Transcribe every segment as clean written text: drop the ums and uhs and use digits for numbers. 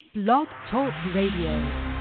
Blog Talk Radio.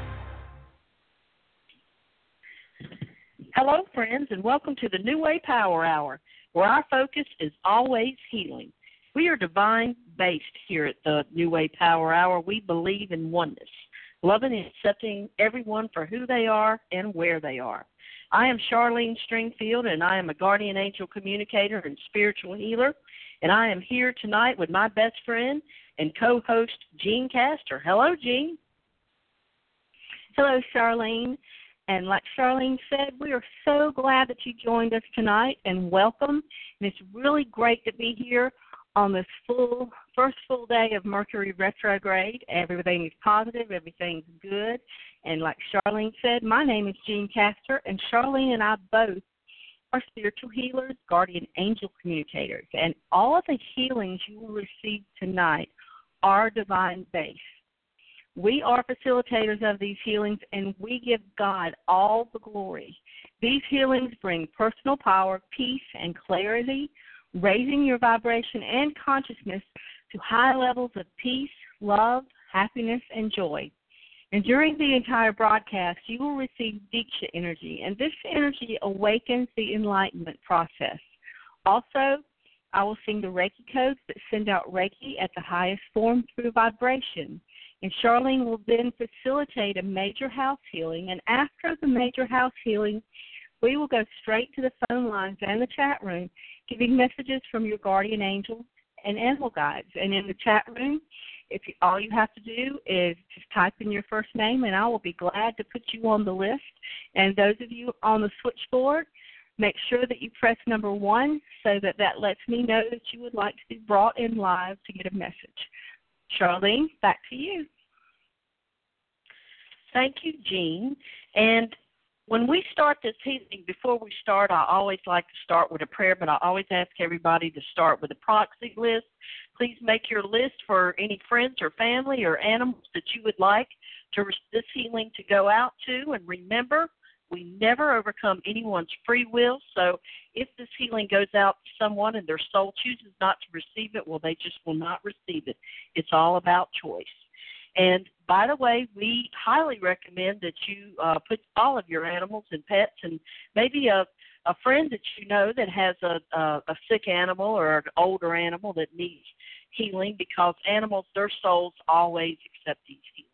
Hello, friends, and welcome to the New Way Power Hour, where our focus is always healing. We are divine-based here at the New Way Power Hour. We believe in oneness, loving and accepting everyone for who they are and where they are. I am Charlene Stringfield, and I am a guardian angel communicator and spiritual healer, and I am here tonight with my best friend and co-host, Jean Castor. Hello, Jean. Hello, Charlene. And like Charlene said, we are so glad that you joined us tonight, and welcome. And it's really great to be here on this first full day of Mercury retrograde. Everything is positive, everything's good. And like Charlene said, my name is Jean Castor, and Charlene and I both are spiritual healers, guardian angel communicators. And all of the healings you will receive tonight are divine-based. We are facilitators of these healings, and we give God all the glory. These healings bring personal power, peace, and clarity, raising your vibration and consciousness to high levels of peace, love, happiness, and joy. And during the entire broadcast, you will receive Diksha energy, and this energy awakens the enlightenment process. Also, I will sing the Reiki codes that send out Reiki at the highest form through vibration. And Charlene will then facilitate a major house healing. And after the major house healing, we will go straight to the phone lines and the chat room, giving messages from your guardian angels and animal guides. And in the chat room, all you have to do is just type in your first name, and I will be glad to put you on the list. And those of you on the switchboard, make sure that you press number 1 so that lets me know that you would like to be brought in live to get a message. Charlene, back to you. Thank you, Jean. And when we start this healing, before we start, I always like to start with a prayer, but I always ask everybody to start with a proxy list. Please make your list for any friends or family or animals that you would like this healing to go out to. And remember, we never overcome anyone's free will, so if this healing goes out to someone and their soul chooses not to receive it, well, they just will not receive it. It's all about choice. And by the way, we highly recommend that you put all of your animals and pets and maybe a friend that you know that has a sick animal or an older animal that needs healing, because animals, their souls always accept these healings.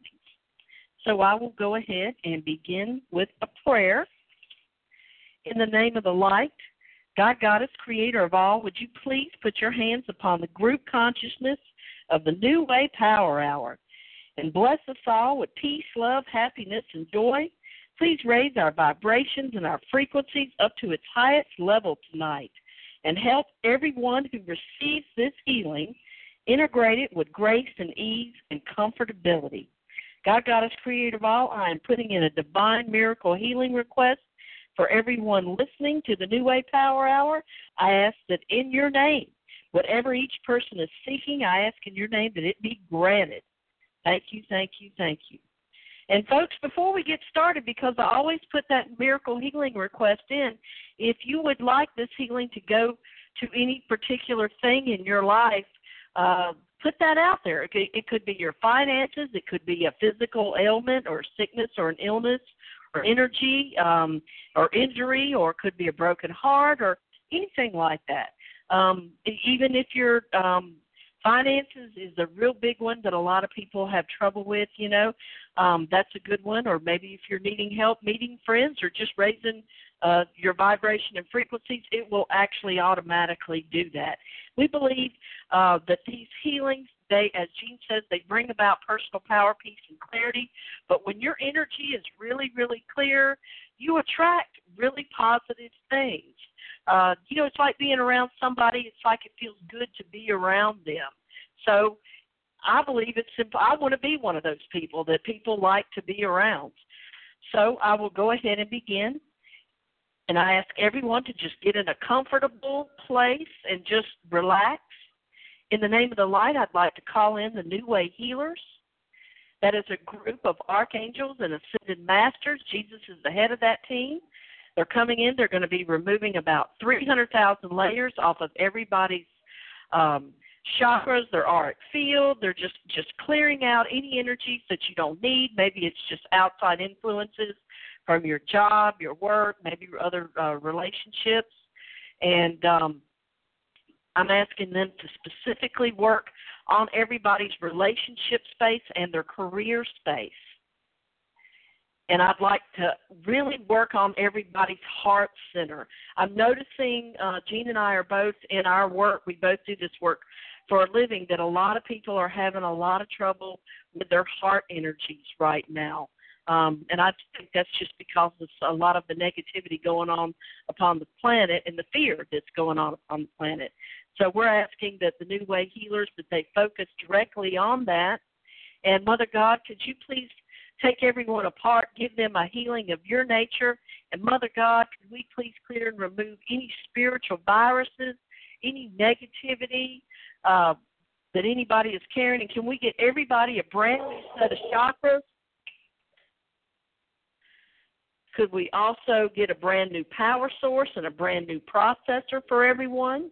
So I will go ahead and begin with a prayer. In the name of the light, God, Goddess, creator of all, would you please put your hands upon the group consciousness of the New Way Power Hour and bless us all with peace, love, happiness, and joy. Please raise our vibrations and our frequencies up to its highest level tonight and help everyone who receives this healing integrate it with grace and ease and comfortability. God, Goddess, creator of all, I am putting in a divine miracle healing request for everyone listening to the New Way Power Hour. I ask that in your name, whatever each person is seeking, I ask in your name that it be granted. Thank you, thank you, thank you. And folks, before we get started, because I always put that miracle healing request in, if you would like this healing to go to any particular thing in your life, put that out there. It could be your finances, it could be a physical ailment or sickness or an illness or energy or injury, or it could be a broken heart or anything like that. Even if your finances is a real big one that a lot of people have trouble with, that's a good one. Or maybe if you're needing help meeting friends or just raising your vibration and frequencies, it will actually automatically do that. We believe that these healings, as Jean says, they bring about personal power, peace, and clarity. But when your energy is really, really clear, you attract really positive things. It's like being around somebody. It's like it feels good to be around them. So I believe it's simple. I want to be one of those people that people like to be around. So I will go ahead and begin. And I ask everyone to just get in a comfortable place and just relax. In the name of the light, I'd like to call in the New Way Healers. That is a group of archangels and ascended masters. Jesus is the head of that team. They're coming in. They're going to be removing about 300,000 layers off of everybody's chakras, their auric field. They're just clearing out any energies that you don't need. Maybe it's just outside influences from your job, your work, maybe your other relationships. And I'm asking them to specifically work on everybody's relationship space and their career space. And I'd like to really work on everybody's heart center. I'm noticing, Jean and I are both in our work, we both do this work for a living, that a lot of people are having a lot of trouble with their heart energies right now. And I think that's just because of a lot of the negativity going on upon the planet and the fear that's going on the planet. So we're asking that the New Way healers, that they focus directly on that. And Mother God, could you please take everyone apart, give them a healing of your nature. And Mother God, could we please clear and remove any spiritual viruses, any negativity that anybody is carrying? And can we get everybody a brand new set of chakras? Could we also get a brand new power source and a brand new processor for everyone?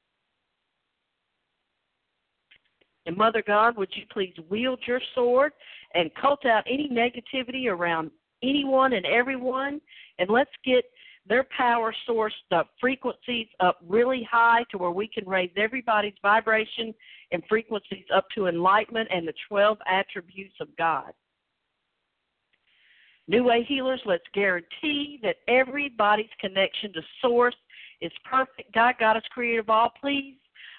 And Mother God, would you please wield your sword and cult out any negativity around anyone and everyone, and let's get their power source, the frequencies up really high to where we can raise everybody's vibration and frequencies up to enlightenment and the 12 attributes of God. New Way healers, let's guarantee that everybody's connection to Source is perfect. God, Goddess, Creator of all, please,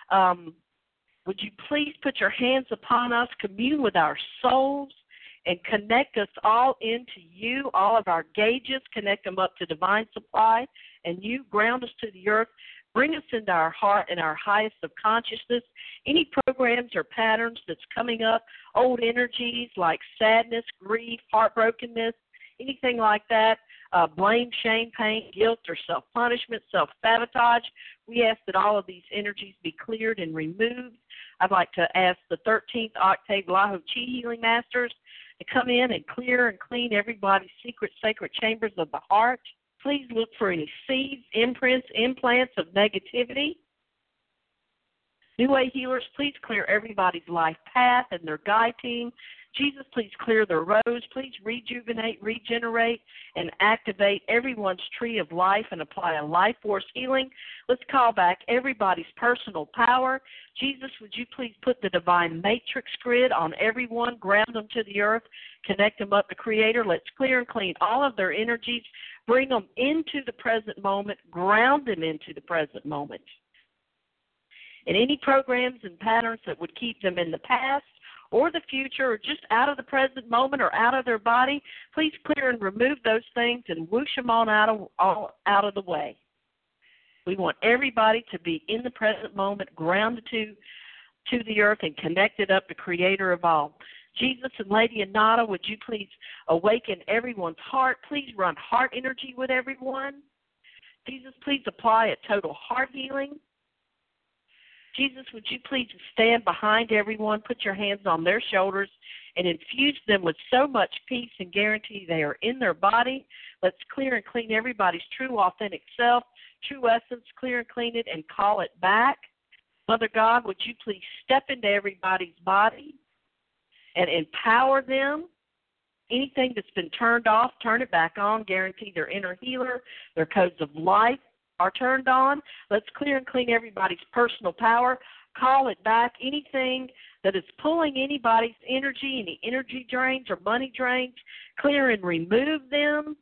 would you please put your hands upon us, commune with our souls, and connect us all into you, all of our gauges, connect them up to divine supply, and you ground us to the earth. Bring us into our heart and our highest of consciousness. Any programs or patterns that's coming up, old energies like sadness, grief, heartbrokenness, anything like that, blame, shame, pain, guilt, or self-punishment, self-sabotage, we ask that all of these energies be cleared and removed. I'd like to ask the 13th Octave Lahu Chi Healing Masters to come in and clear and clean everybody's secret, sacred chambers of the heart. Please look for any seeds, imprints, implants of negativity. New Way healers, please clear everybody's life path and their guide team. Jesus, please clear their roads. Please rejuvenate, regenerate, and activate everyone's tree of life and apply a life force healing. Let's call back everybody's personal power. Jesus, would you please put the divine matrix grid on everyone, ground them to the earth, connect them up to Creator. Let's clear and clean all of their energies, bring them into the present moment, ground them into the present moment. And any programs and patterns that would keep them in the past or the future or just out of the present moment or out of their body, please clear and remove those things and whoosh them on all out of the way. We want everybody to be in the present moment, grounded to the earth and connected up to Creator of all. Jesus and Lady Anata, would you please awaken everyone's heart? Please run heart energy with everyone. Jesus, please apply a total heart healing. Jesus, would you please stand behind everyone, put your hands on their shoulders, and infuse them with so much peace and guarantee they are in their body. Let's clear and clean everybody's true, authentic self, true essence, clear and clean it and call it back. Mother God, would you please step into everybody's body and empower them? Anything that's been turned off, turn it back on, guarantee their inner healer, their codes of life are turned on. Let's clear and clean everybody's personal power. Call it back. Anything that is pulling anybody's energy, any energy drains or money drains, clear and remove them.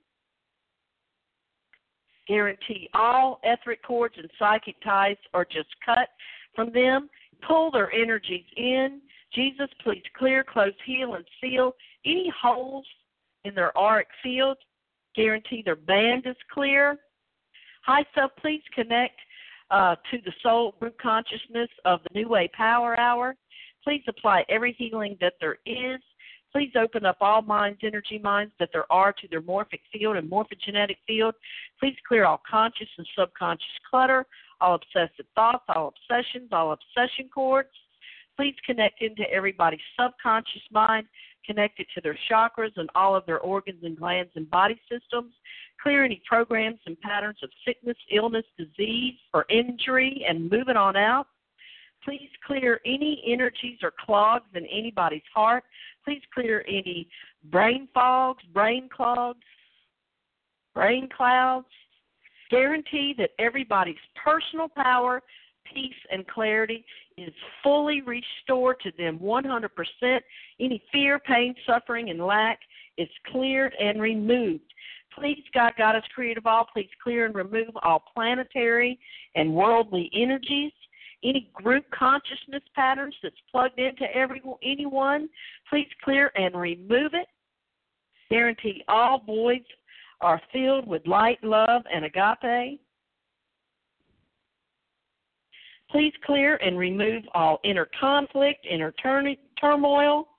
Guarantee all etheric cords and psychic ties are just cut from them. Pull their energies in. Jesus, please clear, close, heal, and seal any holes in their auric field. Guarantee their band is clear. High Self, please connect to the soul group consciousness of the New Way Power Hour. Please apply every healing that there is. Please open up all minds, energy minds that there are to their morphic field and morphogenetic field. Please clear all conscious and subconscious clutter, all obsessive thoughts, all obsessions, all obsession cords. Please connect into everybody's subconscious mind, connect it to their chakras and all of their organs and glands and body systems. Clear any programs and patterns of sickness, illness, disease, or injury, and move it on out. Please clear any energies or clogs in anybody's heart. Please clear any brain fogs, brain clogs, brain clouds. Guarantee that everybody's personal power, peace, and clarity is fully restored to them 100%. Any fear, pain, suffering, and lack is cleared and removed. Please, God, Goddess, Creator of all, please clear and remove all planetary and worldly energies. Any group consciousness patterns that's plugged into anyone, please clear and remove it. Guarantee all voids are filled with light, love, and agape. Please clear and remove all inner conflict, inner turmoil.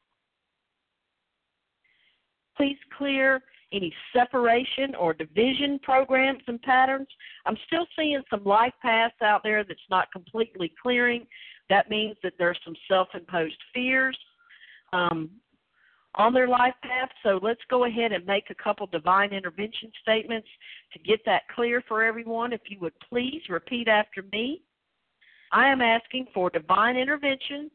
Please clear any separation or division programs and patterns. I'm still seeing some life paths out there that's not completely clearing. That means that there's some self-imposed fears on their life path. So let's go ahead and make a couple divine intervention statements to get that clear for everyone. If you would please repeat after me. I am asking for divine intervention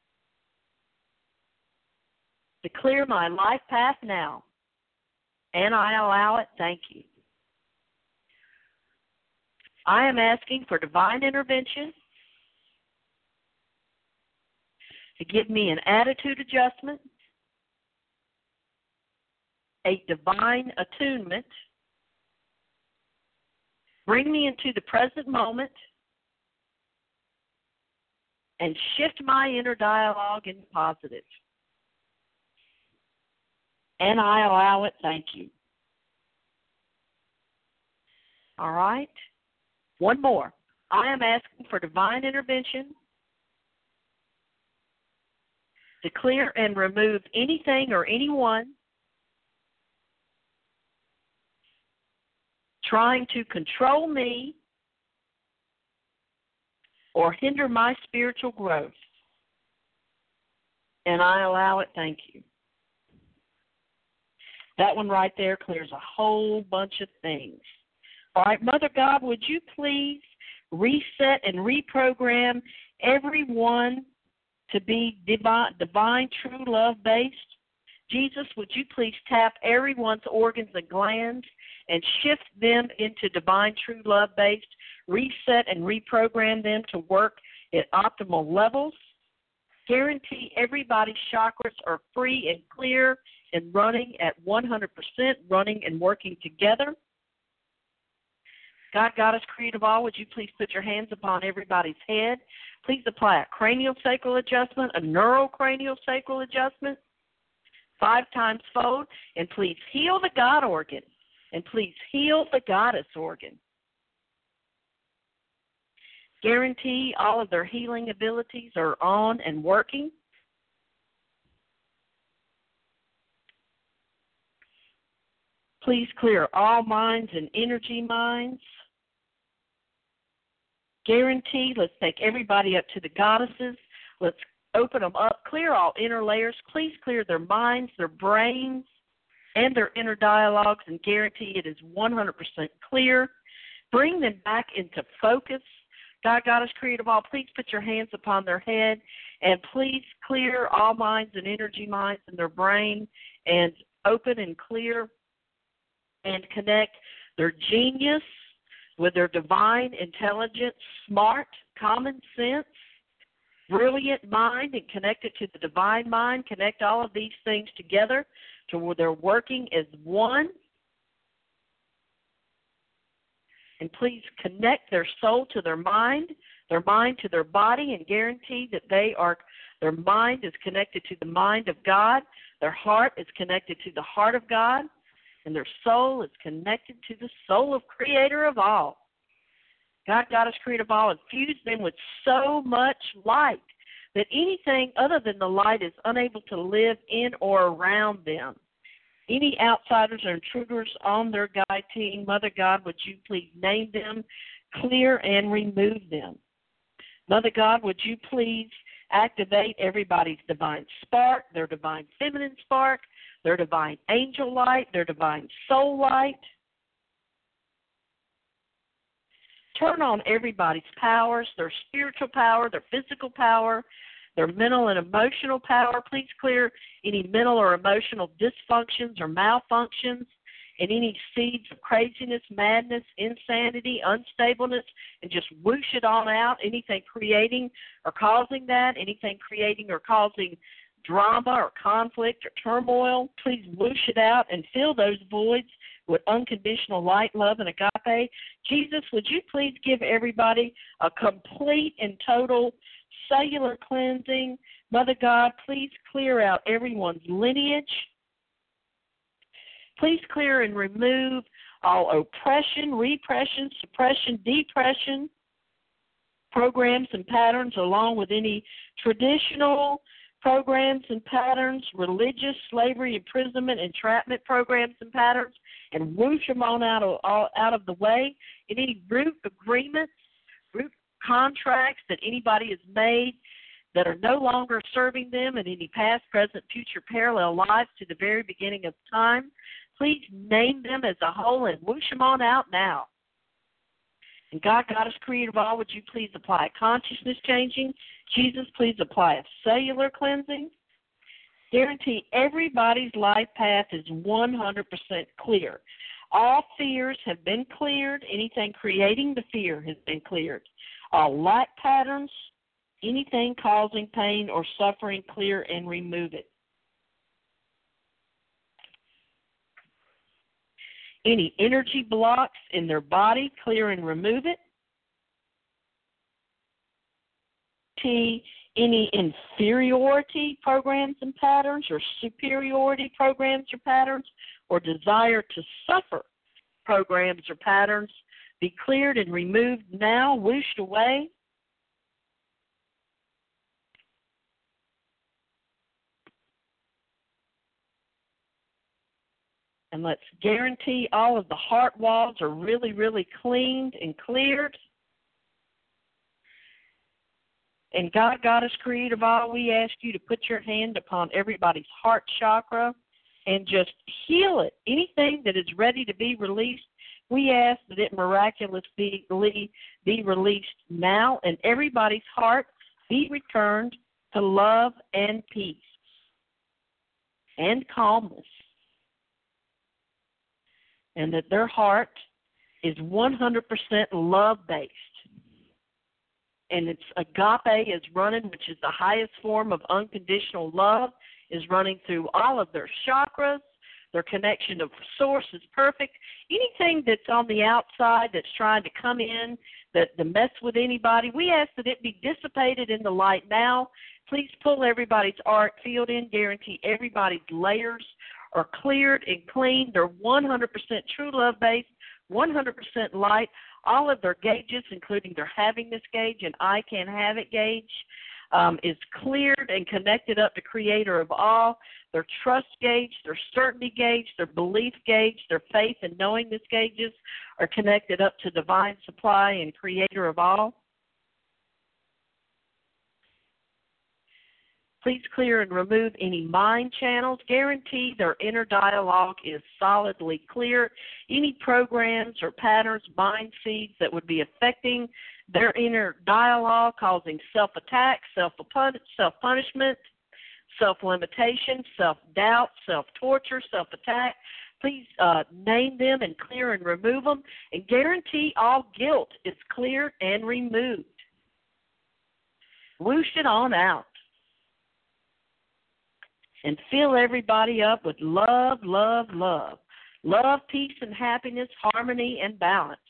to clear my life path now, and I allow it. Thank you. I am asking for divine intervention to give me an attitude adjustment, a divine attunement, bring me into the present moment, and shift my inner dialogue into positive. And I allow it. Thank you. All right. One more. I am asking for divine intervention to clear and remove anything or anyone trying to control me or hinder my spiritual growth. And I allow it. Thank you. That one right there clears a whole bunch of things. All right, Mother God, would you please reset and reprogram everyone to be divine true love-based? Jesus, would you please tap everyone's organs and glands and shift them into divine true love-based, reset and reprogram them to work at optimal levels? Guarantee everybody's chakras are free and clear and running at 100%, running and working together. God, Goddess, Creator of all, would you please put your hands upon everybody's head? Please apply a craniosacral adjustment, a neurocraniosacral adjustment, 5 times fold, and please heal the God organ, and please heal the Goddess organ. Guarantee all of their healing abilities are on and working. Please clear all minds and energy minds. Guarantee, let's take everybody up to the goddesses. Let's open them up, clear all inner layers. Please clear their minds, their brains, and their inner dialogues, and guarantee it is 100% clear. Bring them back into focus. God, Goddess, Creator of all, please put your hands upon their head, and please clear all minds and energy minds in their brain, and open and clear and connect their genius with their divine intelligence, smart, common sense, brilliant mind, and connect it to the divine mind. Connect all of these things together to where they're working as one. And please connect their soul to their mind to their body, and guarantee that their mind is connected to the mind of God, their heart is connected to the heart of God, and their soul is connected to the soul of Creator of all. God, Goddess, Creator of all, infuse them with so much light that anything other than the light is unable to live in or around them. Any outsiders or intruders on their guide team, Mother God, would you please name them, clear, and remove them? Mother God, would you please activate everybody's divine spark, their divine feminine spark, their divine angel light, their divine soul light. turn on everybody's powers, their spiritual power, their physical power, their mental and emotional power. Please clear any mental or emotional dysfunctions or malfunctions and any seeds of craziness, madness, insanity, unstableness, and just whoosh it on out. Anything creating or causing that, anything creating or causing drama or conflict or turmoil, please whoosh it out and fill those voids with unconditional light, love, and agape. Jesus, would you please give everybody a complete and total cellular cleansing? Mother God, please clear out everyone's lineage. Please clear and remove all oppression, repression, suppression, depression, programs and patterns, along with any traditional programs and patterns, religious, slavery, imprisonment, entrapment programs and patterns, and whoosh them on out of the way. And any root agreements, root contracts that anybody has made that are no longer serving them in any past, present, future parallel lives to the very beginning of time, please name them as a whole and whoosh them on out now. And God, Goddess, Creator of all, would you please apply a consciousness changing? Jesus, please apply a cellular cleansing. Guarantee everybody's life path is 100% clear. All fears have been cleared. Anything creating the fear has been cleared. All lack patterns, anything causing pain or suffering, clear and remove it. Any energy blocks in their body, clear and remove it. Any inferiority programs and patterns or superiority programs or patterns or desire to suffer programs or patterns be cleared and removed now, whooshed away. And let's guarantee all of the heart walls are really, really cleaned and cleared. And God, Goddess, Creator of all, we ask you to put your hand upon everybody's heart chakra and just heal it. Anything that is ready to be released, we ask that it miraculously be released now, and everybody's heart be returned to love and peace and calmness. And that their heart is 100% love-based. And it's agape is running, which is the highest form of unconditional love, is running through all of their chakras. Their connection to source is perfect. Anything that's on the outside that's trying to come in, that to mess with anybody, we ask that it be dissipated in the light now. Please pull everybody's auric field in, guarantee everybody's layers are cleared and cleaned. They're 100% true love-based, 100% light. All of their gauges, including their havingness gauge and I can have it gauge, is cleared and connected up to Creator of all. Their trust gauge, their certainty gauge, their belief gauge, their faith and knowingness gauges are connected up to Divine Supply and Creator of all. Please clear and remove any mind channels. Guarantee their inner dialogue is solidly clear. Any programs or patterns, mind seeds that would be affecting their inner dialogue, causing self-attack, self-punishment, self-limitation, self-doubt, self-torture, self-attack. Please name them and clear and remove them. And guarantee all guilt is cleared and removed. Whoosh it on out. And fill everybody up with love, love, love. Love, peace, and happiness, harmony, and balance.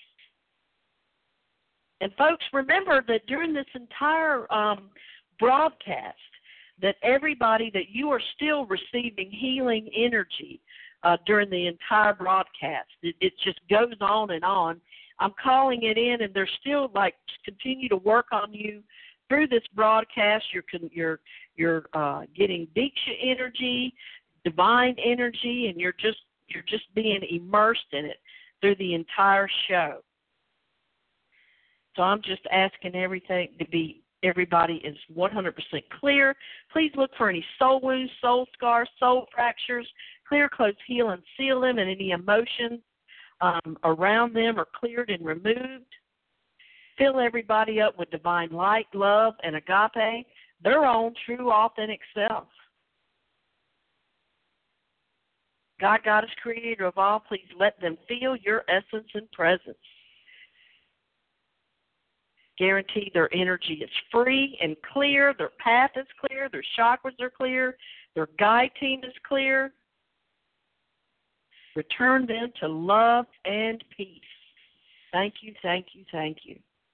And folks, remember that during this entire broadcast, that everybody, that you are still receiving healing energy during the entire broadcast. It just goes on and on. I'm calling it in, and they're still continue to work on you through this broadcast. You're getting Diksha energy, divine energy, and you're just being immersed in it through the entire show. So I'm just asking everybody is 100% clear. Please look for any soul wounds, soul scars, soul fractures. Clear, close, heal, and seal them, and any emotions around them are cleared and removed. Fill everybody up with divine light, love, and agape, their own true, authentic self. God, Goddess, Creator of all, please let them feel your essence and presence. Guarantee their energy is free and clear, their path is clear, their chakras are clear, their guide team is clear. Return them to love and peace. Thank you, thank you, thank you.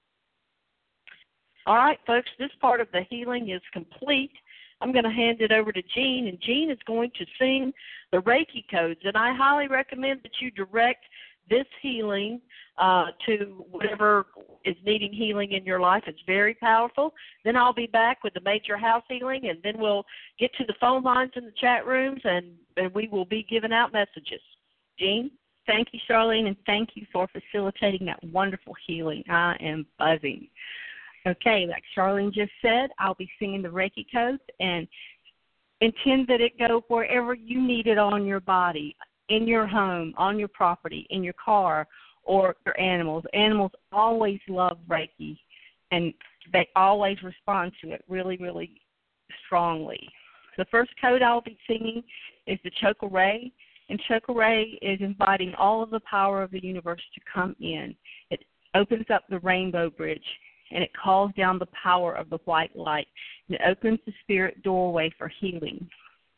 All right, folks, this part of the healing is complete. I'm going to hand it over to Jean, and Jean is going to sing the Reiki codes. And I highly recommend that you direct this healing to whatever is needing healing in your life. It's very powerful. Then I'll be back with the major house healing, and then we'll get to the phone lines in the chat rooms, and we will be giving out messages. Jean? Thank you, Charlene, and thank you for facilitating that wonderful healing. I am buzzing. Okay, like Charlene just said, I'll be singing the Reiki codes and intend that it go wherever you need it on your body, in your home, on your property, in your car, or your animals. Animals always love Reiki, and they always respond to it really, really strongly. The first code I'll be singing is the Chokeray, and Chokeray is inviting all of the power of the universe to come in. It opens up the rainbow bridge, and it calls down the power of the white light, and it opens the spirit doorway for healing.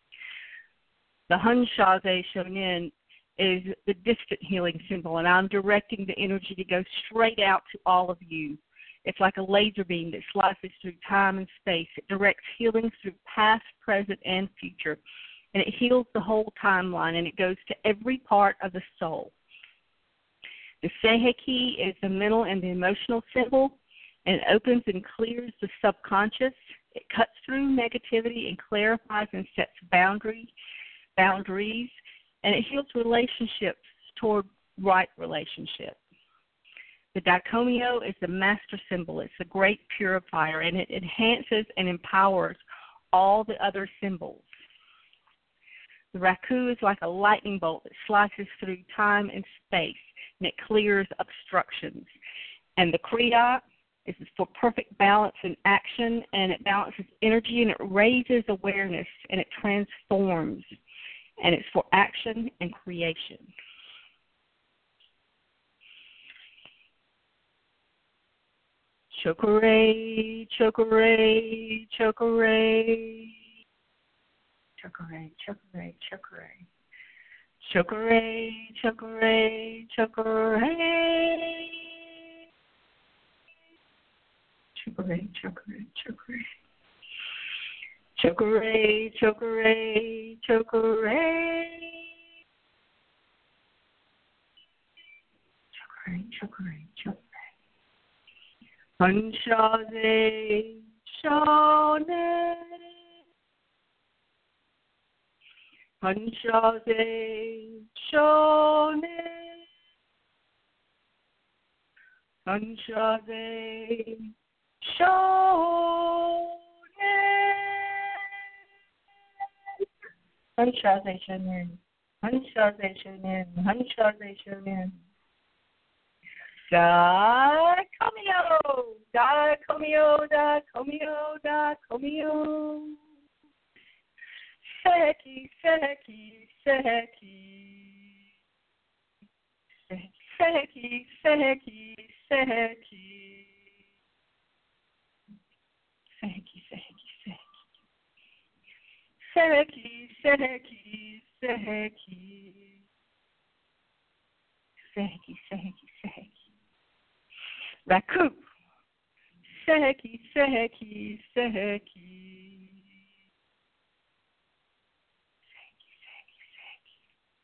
The Hanshaze Shonin is the distant healing symbol, and I'm directing the energy to go straight out to all of you. It's like a laser beam that slices through time and space. It directs healing through past, present, and future, and it heals the whole timeline, and it goes to every part of the soul. The Seiheki is the mental and the emotional symbol, and it opens and clears the subconscious. It cuts through negativity and clarifies and sets boundaries, and it heals relationships toward right relationship. The Daikomyo is the master symbol. It's the great purifier, and it enhances and empowers all the other symbols. The Raku is like a lightning bolt that slices through time and space, and it clears obstructions. And the Kriya is for perfect balance and action, and it balances energy, and it raises awareness, and it transforms, and it's for action and creation. Chokeray, Chokeray, Chokeray. Chokeray, Chokeray, Chokeray. Chokeray, Chokeray, Chokeray. Chokeray, Chokeray, Chokeray. Chokeray, Chokeray, Chokeray. Chokeray, Chokeray, Chokeray. Hanshaze Shonin. Hanshaze Shonin. Hanshaze Shonin. Hanshaze Shonin. Hanshaze Shonin. Hanshaze Shonin. Daikomyo, Daikomyo, Daikomyo, Daikomyo. Seiheki, Seiheki, Seiheki. Seiheki, Seiheki, Seiheki. Seiheki, Seiheki, Seiheki. Seiheki, Seiheki, Seiheki. Seiheki, Seiheki, Seiheki. Raku. Seiheki, Seiheki, Seiheki. Seiheki, Seiheki, Seiheki.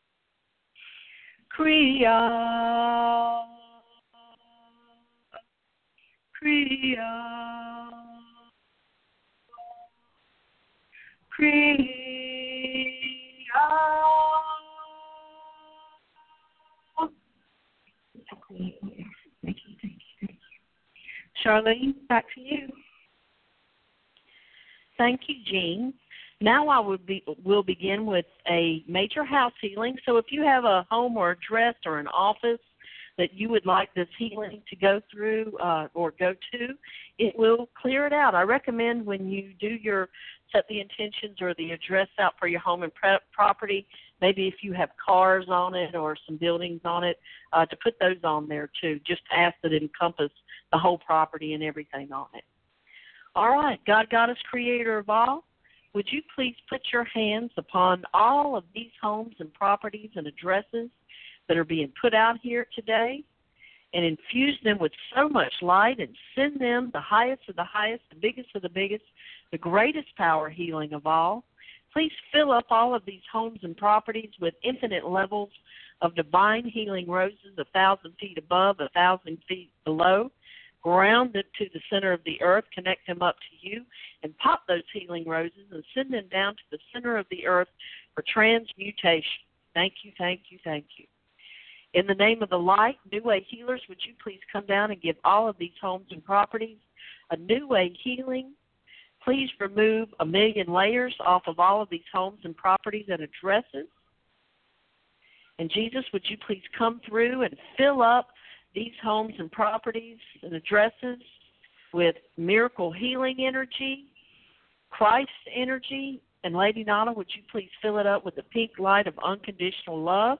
Kriya. Kriya. Kriya. Thank you. Charlene, back to you. Thank you, Jean. Now we'll begin with a major house healing. So if you have a home or a dress or an office that you would like this healing to go through or go to, it will clear it out. I recommend when you do your set the intentions or the address out for your home and property, maybe if you have cars on it or some buildings on it, to put those on there too. Just ask that it encompass the whole property and everything on it. All right, God, Goddess, Creator of all, would you please put your hands upon all of these homes and properties and addresses that are being put out here today and infuse them with so much light and send them the highest of the highest, the biggest of the biggest, the greatest power healing of all. Please fill up all of these homes and properties with infinite levels of divine healing roses 1,000 feet above, 1,000 feet below. Ground it to the center of the earth, connect them up to you, and pop those healing roses and send them down to the center of the earth for transmutation. Thank you, thank you, thank you. In the name of the light, New Way healers, would you please come down and give all of these homes and properties a New Way healing? Please remove 1,000,000 layers off of all of these homes and properties and addresses. And Jesus, would you please come through and fill up these homes and properties and addresses with miracle healing energy, Christ energy, and Lady Nana, would you please fill it up with the pink light of unconditional love?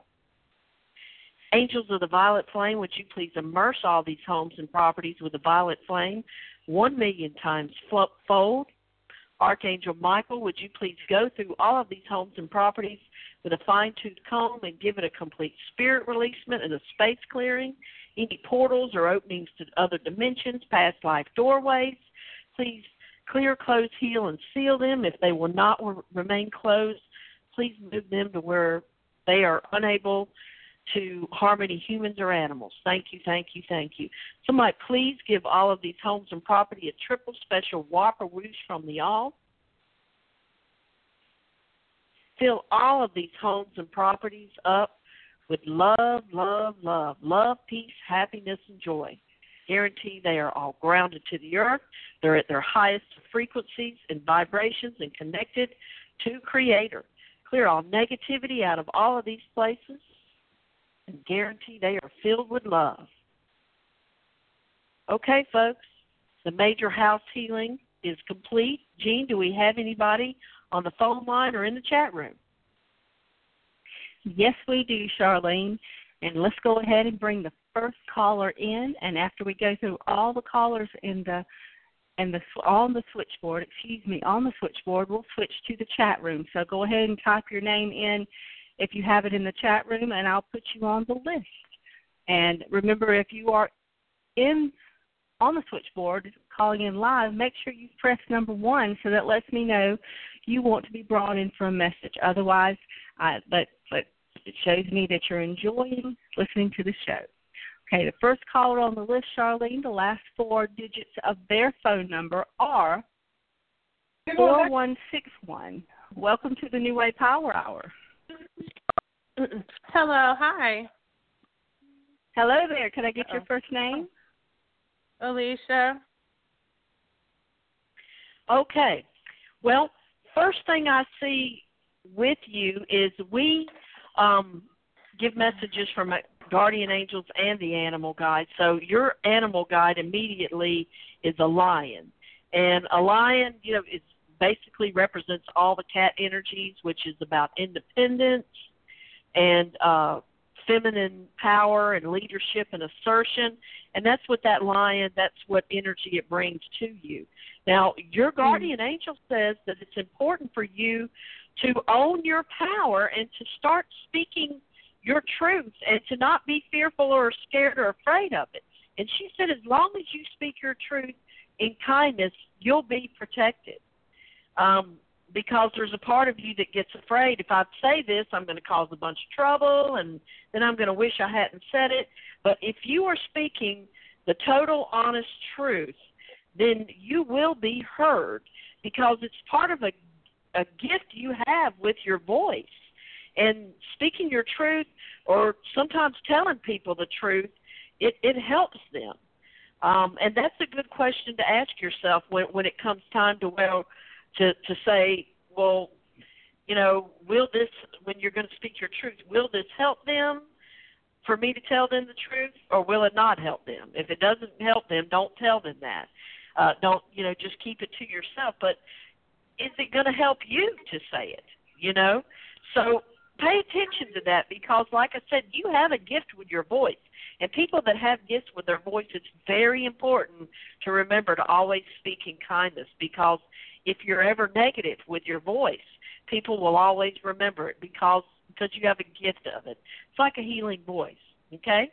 Angels of the violet flame, would you please immerse all these homes and properties with the violet flame 1,000,000 times fold? Archangel Michael, would you please go through all of these homes and properties with a fine-tooth comb and give it a complete spirit releasement and a space clearing? Any portals or openings to other dimensions, past life doorways, please clear, close, heal, and seal them. If they will not remain closed, please move them to where they are unable to harm any humans or animals. Thank you, thank you, thank you. Somebody please give all of these homes and property a triple special whopper whoosh from the all. Fill all of these homes and properties up with love, love, love, love, peace, happiness, and joy. Guarantee they are all grounded to the earth. They're at their highest frequencies and vibrations and connected to Creator. Clear all negativity out of all of these places and guarantee they are filled with love. Okay, folks, the major house healing is complete. Jean, do we have anybody on the phone line or in the chat room? Yes, we do, Charlene. And let's go ahead and bring the first caller in. And after we go through all the callers on the switchboard, we'll switch to the chat room. So go ahead and type your name in if you have it in the chat room, and I'll put you on the list. And remember, if you are on the switchboard calling in live, make sure you press number 1 so that lets me know you want to be brought in for a message. Otherwise, but it shows me that you're enjoying listening to the show. Okay, the first caller on the list, Charlene, the last 4 digits of their phone number are 4161. Welcome to the New Way Power Hour. Hello, hi. Hello there. Can I get your first name? Alicia. Okay. Well, first thing I see with you is we give messages from guardian angels and the animal guide. So your animal guide immediately is a lion. And a lion, is basically represents all the cat energies, which is about independence and feminine power and leadership and assertion. And that's what that lion, that's what energy it brings to you. Now, your guardian angel says that it's important for you to own your power and to start speaking your truth and to not be fearful or scared or afraid of it. And she said as long as you speak your truth in kindness, you'll be protected. Because there's a part of you that gets afraid. If I say this, I'm going to cause a bunch of trouble, and then I'm going to wish I hadn't said it. But if you are speaking the total honest truth, then you will be heard because it's part of a gift you have with your voice. And speaking your truth or sometimes telling people the truth, it helps them. And that's a good question to ask yourself when it comes time to say, well, will this, when you're going to speak your truth, will this help them? for me to tell them the truth, or will it not help them? If it doesn't help them, don't tell them that. Don't, just keep it to yourself. But is it going to help you to say it, So pay attention to that, because, like I said, you have a gift with your voice. And people that have gifts with their voice, it's very important to remember to always speak in kindness, because if you're ever negative with your voice, people will always remember it because you have a gift of it. It's like a healing voice, okay?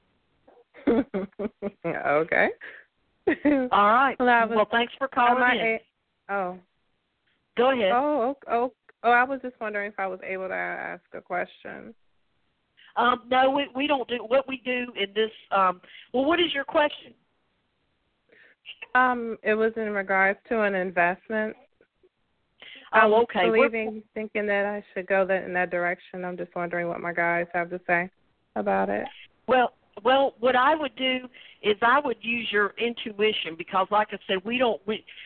Okay. All right. Well, thanks for calling in. Go ahead. I was just wondering if I was able to ask a question. No, we don't do what we do in this. What is your question? It was in regards to an investment. Oh, okay. Thinking that I should go in that direction. I'm just wondering what my guys have to say about it. Well, what I would do is I would use your intuition, because, like I said, we don't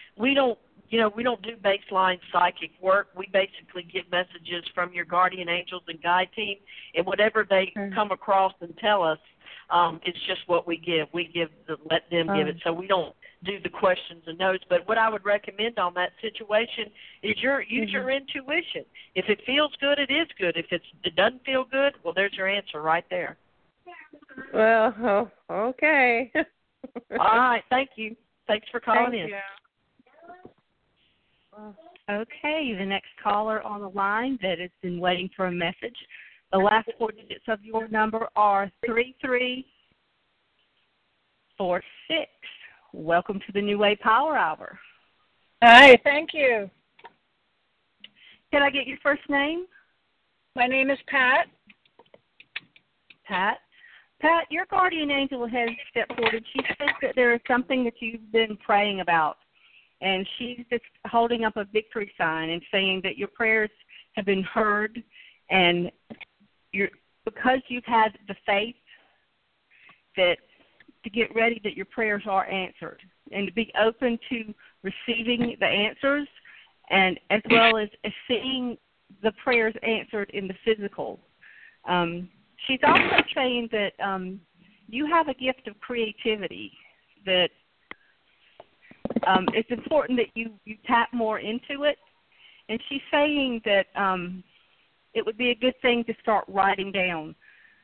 do baseline psychic work. We basically get messages from your guardian angels and guide team, and whatever they come across and tell us, it's just what we give. We let them give it. So we don't do the questions and notes. But what I would recommend on that situation is use your intuition. If it feels good, it is good. If it doesn't feel good, well, there's your answer right there. Well, okay. All right. Thank you. Thanks for calling in. Okay, the next caller on the line that has been waiting for a message. The last 4 digits of your number are 3346. Welcome to the New Way Power Hour. Hi, thank you. Can I get your first name? My name is Pat. Pat, your guardian angel has stepped forward, and she says that there is something that you've been praying about. And she's just holding up a victory sign and saying that your prayers have been heard, and because you've had the faith that to get ready that your prayers are answered, and to be open to receiving the answers, and as well as seeing the prayers answered in the physical. She's also saying that you have a gift of creativity, that it's important that you tap more into it. And she's saying that it would be a good thing to start writing down.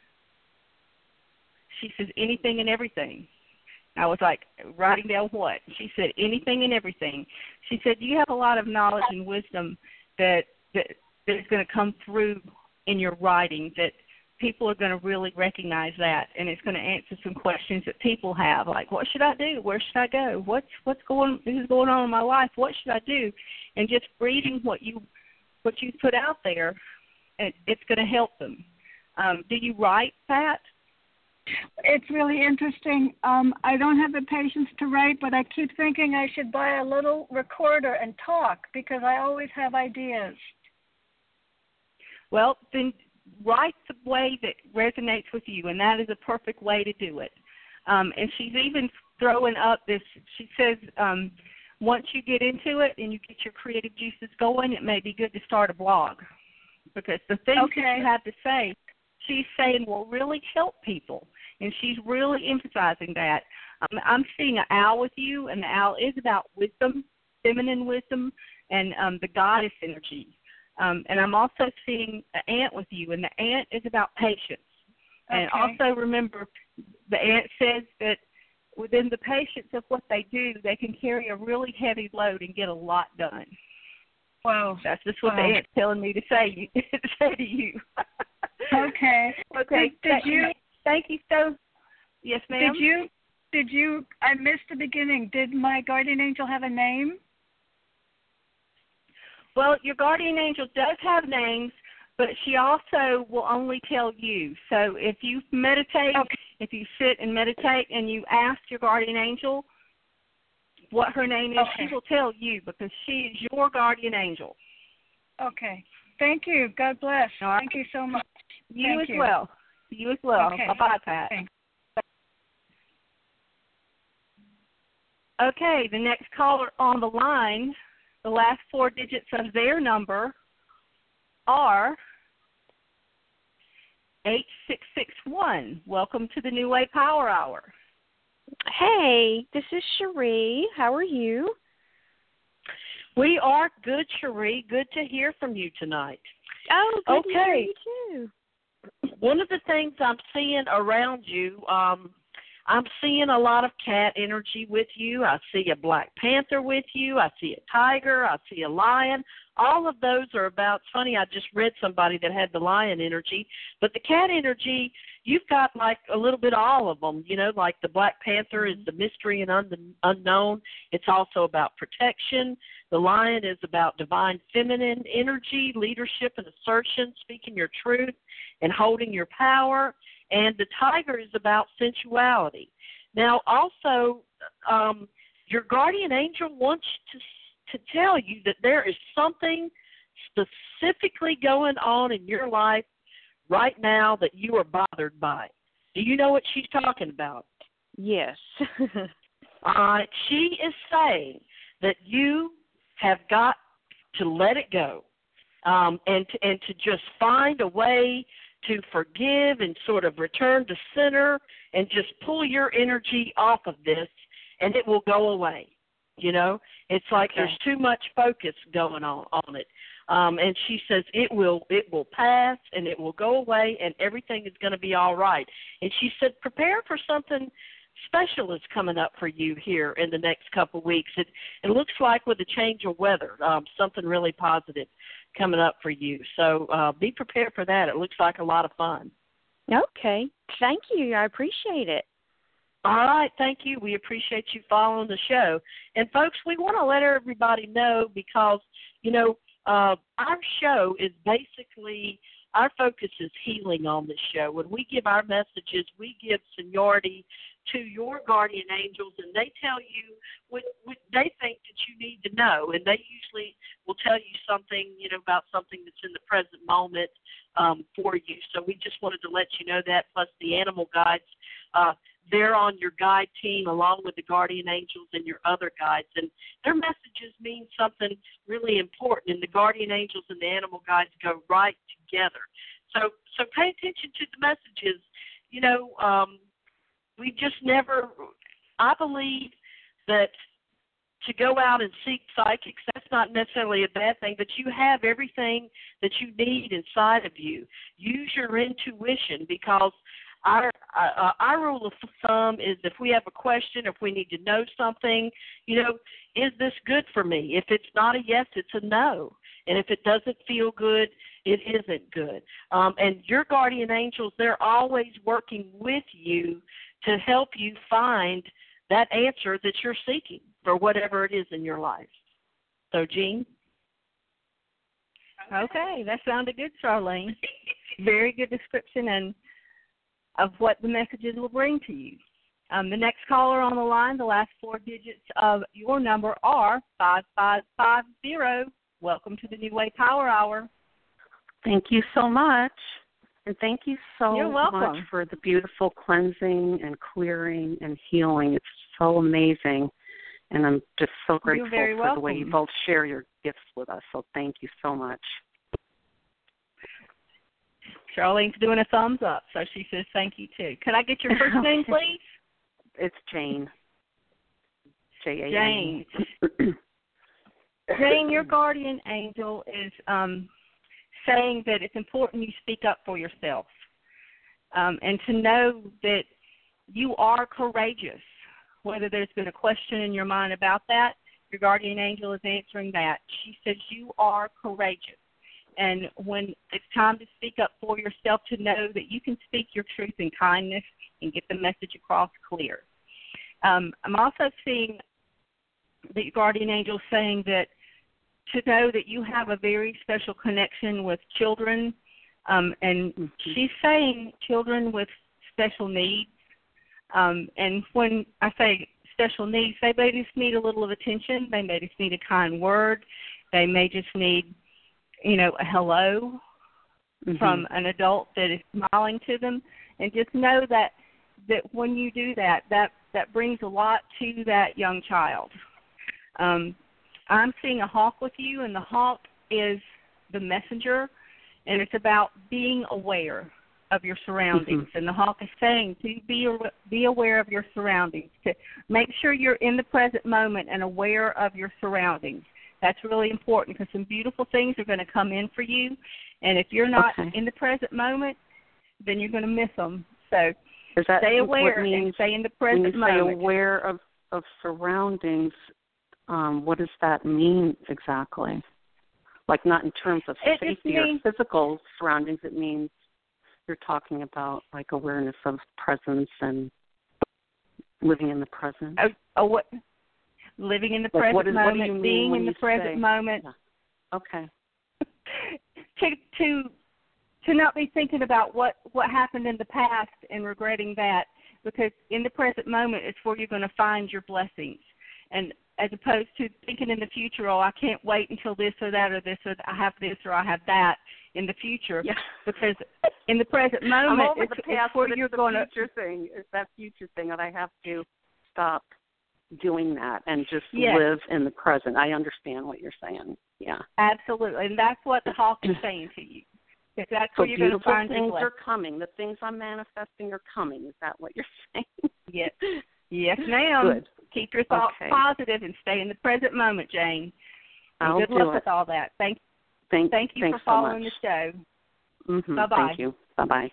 She says anything and everything. I was like, writing down what? She said anything and everything. She said you have a lot of knowledge and wisdom that is going to come through in your writing, that people are going to really recognize that, and it's going to answer some questions that people have, like, what should I do? Where should I go? This is going on in my life. What should I do? And just reading what you put out there, it's going to help them. Do you write, Pat? It's really interesting. I don't have the patience to write, but I keep thinking I should buy a little recorder and talk, because I always have ideas. Well, then write the way that resonates with you, and that is a perfect way to do it. And she's even throwing up this, she says, once you get into it and you get your creative juices going, it may be good to start a blog, because the things that you have to say, she's saying will really help people, and she's really emphasizing that. I'm seeing an owl with you, and the owl is about wisdom, feminine wisdom, and the goddess energy. And I'm also seeing an ant with you, and the ant is about patience. And also remember, the ant says that within the patience of what they do, they can carry a really heavy load and get a lot done. Wow. That's just what the ant's telling me to say to you. Okay. Okay. Thank you so. Yes, ma'am. Did you? I missed the beginning. Did my guardian angel have a name? Well, your guardian angel does have names, but she also will only tell you. So if you meditate, if you sit and meditate and you ask your guardian angel what her name is, she will tell you, because she is your guardian angel. Okay. Thank you. God bless. All right. Thank you so much. You as well. You as well. Okay. Bye-bye, Pat. Thanks. Okay, the next caller on the line, the last 4 digits of their number are 8661. 1. Welcome to the New Way Power Hour. Hey, this is Cherie. How are you? We are good, Cherie. Good to hear from you tonight. Oh, good to hear you too. One of the things I'm seeing around you, I'm seeing a lot of cat energy with you. I see a black panther with you. I see a tiger. I see a lion. All of those are about, it's funny, I just read somebody that had the lion energy, but the cat energy, you've got like a little bit of all of them, you know, like the black panther is the mystery and unknown. It's also about protection. The lion is about divine feminine energy, leadership and assertion, speaking your truth and holding your power. And the tiger is about sensuality. Now, also, your guardian angel wants to tell you that there is something specifically going on in your life right now that you are bothered by. Do you know what she's talking about? Yes. She is saying that you have got to let it go, and to just find a way to forgive and sort of return to center and just pull your energy off of this, and it will go away. You know, it's like there's too much focus going on it. And she says it will pass and it will go away and everything is going to be all right. And she said prepare for something special is coming up for you here in the next couple of weeks. It looks like with a change of weather, something really positive coming up for you. So be prepared for that. It looks like a lot of fun. Okay. Thank you. I appreciate it. All right. Thank you. We appreciate you following the show. And, folks, we want to let everybody know because, you know, our show is basically our focus is healing on this show. When we give our messages, we give seniority to your guardian angels, and they tell you what they think that you need to know. And they usually will tell you something, you know, about something that's in the present moment for you. So we just wanted to let you know that, plus the animal guides. They're on your guide team along with the guardian angels and your other guides, and their messages mean something really important, and the guardian angels and the animal guides go right together. So pay attention to the messages. You know, we just never, I believe that to go out and seek psychics, that's not necessarily a bad thing, but you have everything that you need inside of you. Use your intuition because our rule of thumb is if we have a question, if we need to know something, you know, is this good for me? If it's not a yes, it's a no. And if it doesn't feel good, it isn't good. And your guardian angels, they're always working with you to help you find that answer that you're seeking for whatever it is in your life. So, Jean? Okay, that sounded good, Charlene. Very good description and of what the messages will bring to you. The next caller on the line, the last four digits of your number are 5550. Welcome to the New Way Power Hour. Thank you so much. And thank you You're welcome. much for the beautiful cleansing and clearing and healing. It's so amazing. And I'm just so grateful for the way you both share your gifts with us. So thank you so much. Charlene's doing a thumbs up, so she says thank you, too. Can I get your first name, please? It's Jane. J-A-N. Jane. Jane, your guardian angel is saying that it's important you speak up for yourself and to know that you are courageous. Whether there's been a question in your mind about that, your guardian angel is answering that. She says you are courageous. And when it's time to speak up for yourself, to know that you can speak your truth in kindness and get the message across clear. I'm also seeing the guardian angel saying that to know that you have a very special connection with children, and she's saying children with special needs. And when I say special needs, they may just need a little of attention. They may just need a kind word. They may just need, you know, a hello from an adult that is smiling to them. And just know that when you do that, that brings a lot to that young child. I'm seeing a hawk with you, and the hawk is the messenger, and it's about being aware. of your surroundings. And the hawk is saying to be aware of your surroundings, to make sure you're in the present moment and aware of your surroundings. That's really important because some beautiful things are going to come in for you. And if you're not in the present moment, then you're going to miss them. So stay aware and stay in the present moment. When you say aware of surroundings, what does that mean exactly? Like not in terms of safety or physical surroundings, it means you're talking about like awareness of presence and living in the present. What? Living in the present moment, being in the present moment. Yeah. Okay. To not be thinking about what happened in the past and regretting that, because in the present moment is where you're going to find your blessings. And as opposed to thinking in the future, oh, I can't wait until this or that or this or I have this or I have that in the future. Yeah. Because in the present moment, it's where you're going to. It's that future thing that I have to stop doing that and just live in the present. I understand what you're saying. Yeah. Absolutely. And that's what the hawk is saying to you. That's where you're going to find things are coming. The things I'm manifesting are coming. Is that what you're saying? Yes. Yes, ma'am. Good. Keep your thoughts positive and stay in the present moment, Jane. And good luck with all that. Thank you for following the show. Mm-hmm. Bye-bye. Thank you. Bye-bye.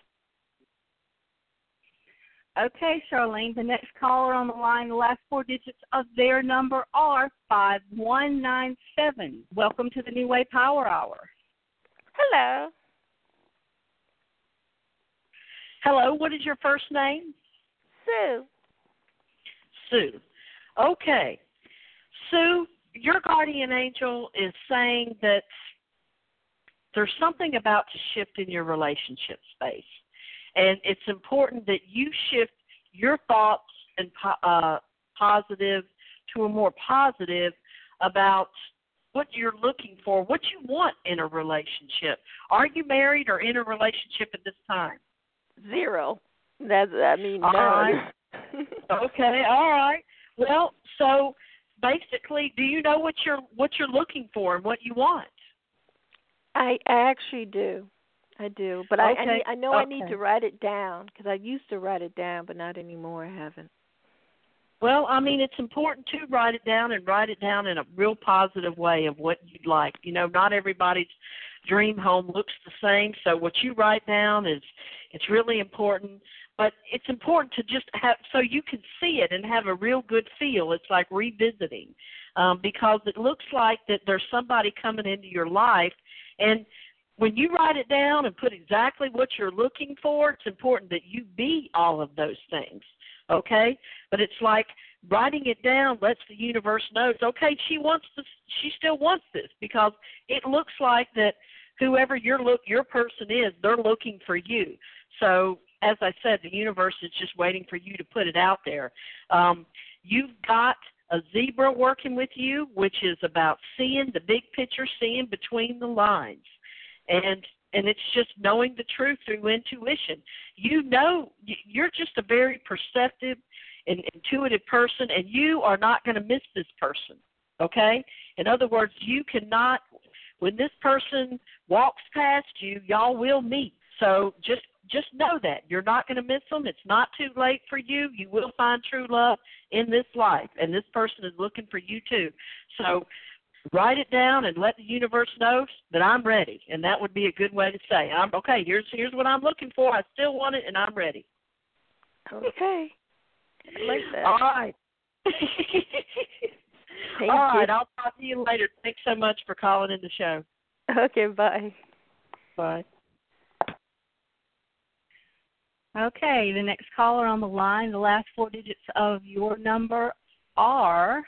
Okay, Charlene, the next caller on the line, the last 4 digits of their number are 5197. Welcome to the New Way Power Hour. Hello. Hello, what is your first name? Sue. Sue. Okay. Sue, your guardian angel is saying that there's something about to shift in your relationship space. And it's important that you shift your thoughts and positive to a more positive about what you're looking for, what you want in a relationship. Are you married or in a relationship at this time? 0. None. Right. Okay, all right. Well, so basically, do you know what you're looking for and what you want? I actually do. I do, but I know I need to write it down because I used to write it down, but not anymore. I haven't. Well, I mean, it's important to write it down and write it down in a real positive way of what you'd like. You know, not everybody's dream home looks the same, so what you write down it's really important. But it's important to just have so you can see it and have a real good feel. It's like revisiting because it looks like that there's somebody coming into your life, and when you write it down and put exactly what you're looking for, it's important that you be all of those things, okay? But it's like writing it down lets the universe know, okay, she wants this, she still wants this because it looks like that whoever your person is, they're looking for you. So as I said, the universe is just waiting for you to put it out there. You've got a zebra working with you, which is about seeing the big picture, seeing between the lines. And it's just knowing the truth through intuition. You know, you're just a very perceptive and intuitive person, and you are not going to miss this person, okay? In other words, you cannot, when this person walks past you, y'all will meet. So just know that. You're not going to miss them. It's not too late for you. You will find true love in this life, and this person is looking for you too. So write it down and let the universe know that I'm ready, and that would be a good way to say, I'm okay, here's what I'm looking for. I still want it, and I'm ready. Okay. I like that. All right. All right, I'll talk to you later. Thanks so much for calling in the show. Okay, bye. Bye. Okay, the next caller on the line, the last 4 digits of your number are,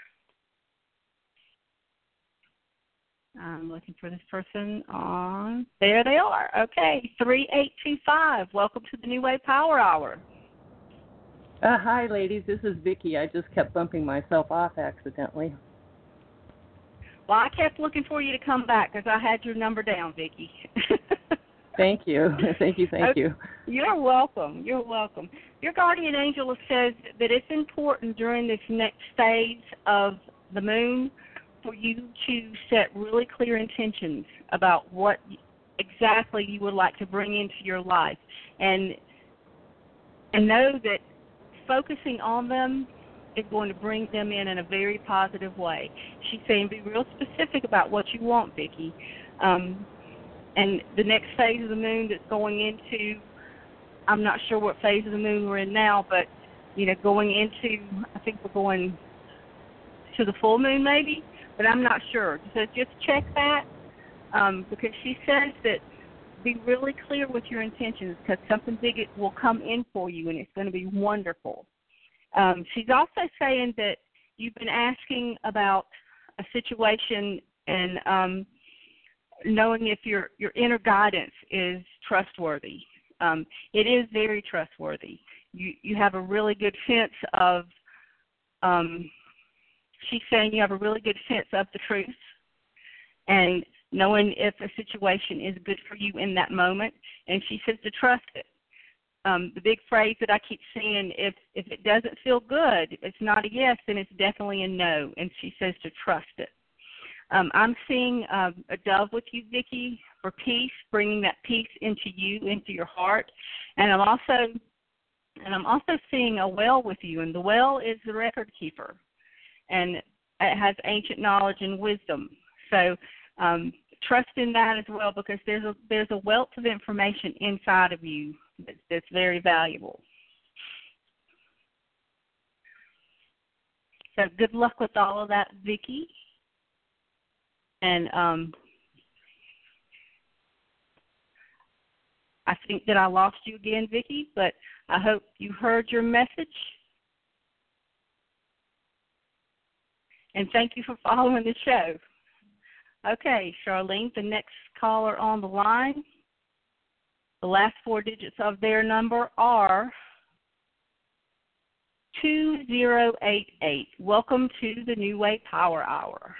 I'm looking for this person on, there they are. Okay, 3825. Welcome to the New Way Power Hour. Hi, ladies. This is Vicki. I just kept bumping myself off accidentally. Well, I kept looking for you to come back because I had your number down, Vicki. Thank you. Thank you. You're welcome. You're welcome. Your guardian angel says that it's important during this next phase of the moon for you to set really clear intentions about what exactly you would like to bring into your life, and know that focusing on them is going to bring them in a very positive way. She's saying be real specific about what you want, Vicki. And the next phase of the moon that's going into, I'm not sure what phase of the moon we're in now, but, going into, I think we're going to the full moon maybe, but I'm not sure. So just check that, because she says that be really clear with your intentions, because something big will come in for you, and it's going to be wonderful. She's also saying that you've been asking about a situation and knowing if your inner guidance is trustworthy. It is very trustworthy. You have a really good sense of, she's saying you have a really good sense of the truth and knowing if a situation is good for you in that moment. And she says to trust it. The big phrase that I keep seeing, if it doesn't feel good, if it's not a yes, then it's definitely a no. And she says to trust it. I'm seeing a dove with you, Vicki, for peace, bringing that peace into you, into your heart. And I'm also seeing a well with you, and the well is the record keeper, and it has ancient knowledge and wisdom. So trust in that as well, because there's a wealth of information inside of you that's very valuable. So good luck with all of that, Vicki. And I think that I lost you again, Vicki, but I hope you heard your message. And thank you for following the show. Okay, Charlene, the next caller on the line, the last 4 digits of their number are 2088. Welcome to the New Way Power Hour.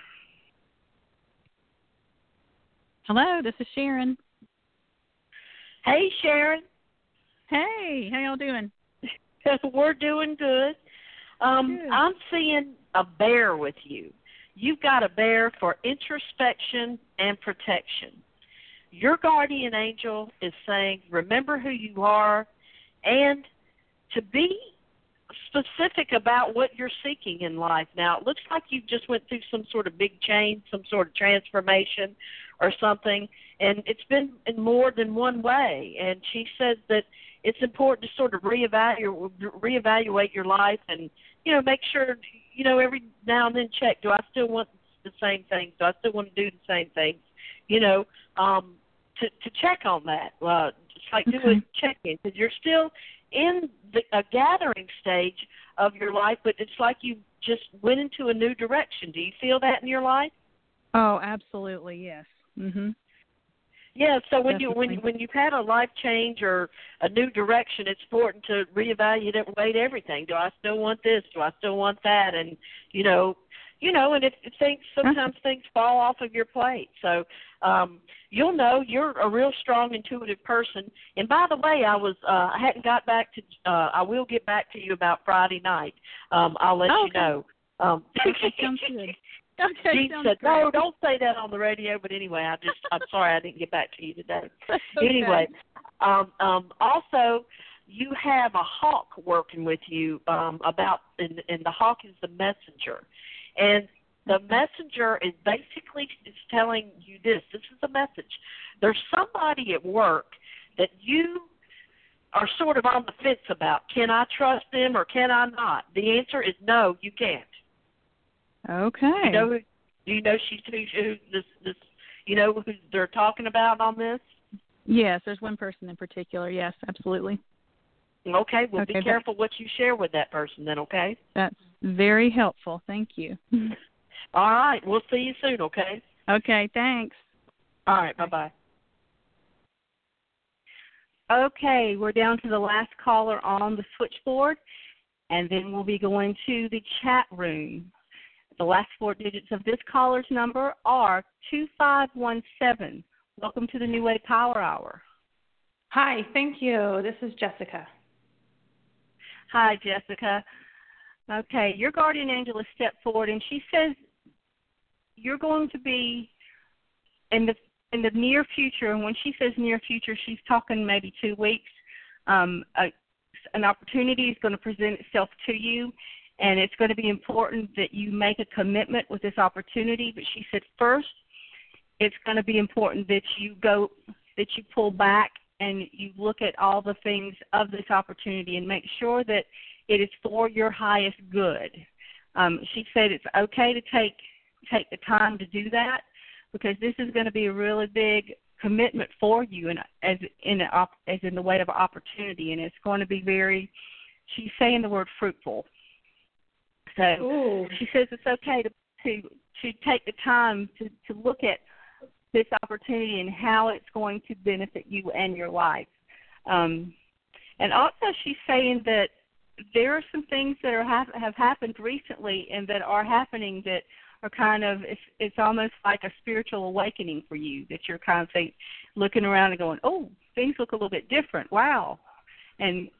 Hello, this is Sharon. Hey, Sharon. Hey, how y'all doing? We're doing good. I'm seeing a bear with you. You've got a bear for introspection and protection. Your guardian angel is saying, remember who you are, and to be specific about what you're seeking in life. Now, it looks like you just went through some sort of big change, some sort of transformation or something, and it's been in more than one way. And she says that it's important to sort of reevaluate your life and, make sure, every now and then check, do I still want the same things? Do I still want to do the same things? To check on that. It's like do a check-in, because you're still in a gathering stage of your life, but it's like you just went into a new direction. Do you feel that in your life? Oh, absolutely, yes. Mhm. Yeah, so when you've had a life change or a new direction, it's important to reevaluate everything. Do I still want this? Do I still want that? And and if things sometimes things fall off of your plate. So you'll know you're a real strong, intuitive person. And by the way, I hadn't got back to. I will get back to you about Friday night. I'll let you know. Okay, sounds good. Okay, Jean said, no, don't say that on the radio. But anyway, I'm sorry I didn't get back to you today. Okay. Anyway, also, you have a hawk working with you and the hawk is the messenger. And the messenger is basically telling you this. This is a message. There's somebody at work that you are sort of on the fence about. Can I trust them or can I not? The answer is no, you can't. Okay. Do you know who they're talking about on this? Yes, there's one person in particular. Yes, absolutely. Okay, well, be careful what you share with that person then, okay? That's very helpful. Thank you. All right, we'll see you soon, okay? Okay, thanks. All right, bye-bye. Okay, we're down to the last caller on the switchboard, and then we'll be going to the chat room. The last 4 digits of this caller's number are 2517. Welcome to the New Way Power Hour. Hi, thank you. This is Jessica. Hi, Jessica. Okay, your guardian angel has stepped forward, and she says you're going to be, and in the near future, and when she says near future, she's talking maybe 2 weeks, an opportunity is going to present itself to you, and it's going to be important that you make a commitment with this opportunity. But she said first, it's going to be important that you pull back and you look at all the things of this opportunity and make sure that it is for your highest good. She said it's okay to take the time to do that, because this is going to be a really big commitment for you, as in the way of opportunity, and it's going to be very. She's saying the word fruitful. So Ooh. She says it's okay to take the time to look at this opportunity and how it's going to benefit you and your life. And also, she's saying that there are some things that have happened recently and that are happening that are kind of, it's almost like a spiritual awakening for you, that you're kind of looking around and going, oh, things look a little bit different. Wow. And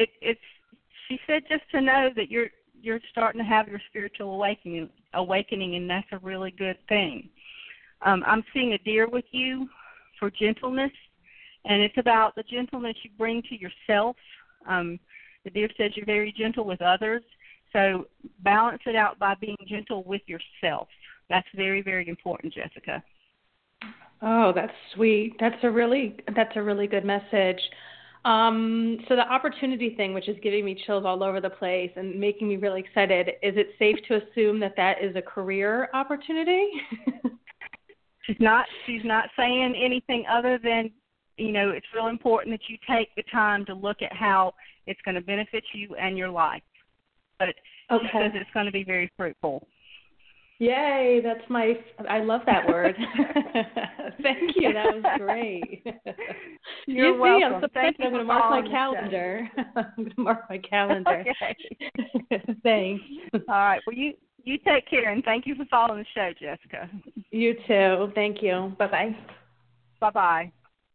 she said just to know that you're starting to have your spiritual awakening, and that's a really good thing. I'm seeing a deer with you for gentleness, and it's about the gentleness you bring to yourself. The deer says you're very gentle with others, so balance it out by being gentle with yourself. That's very, very important, Jessica. Oh, that's sweet. That's a really good message. So the opportunity thing, which is giving me chills all over the place and making me really excited, is it safe to assume that is a career opportunity? She's not saying anything other than, it's real important that you take the time to look at how it's going to benefit you and your life. But she says it's going to be very fruitful. Yay, I love that word. Thank you, that was great. You're welcome. I'm so excited. I'm going to mark my calendar. I'm going to mark my calendar. Okay. Thanks. All right, well, you take care, and thank you for following the show, Jessica. You too. Thank you. Bye-bye. Bye-bye.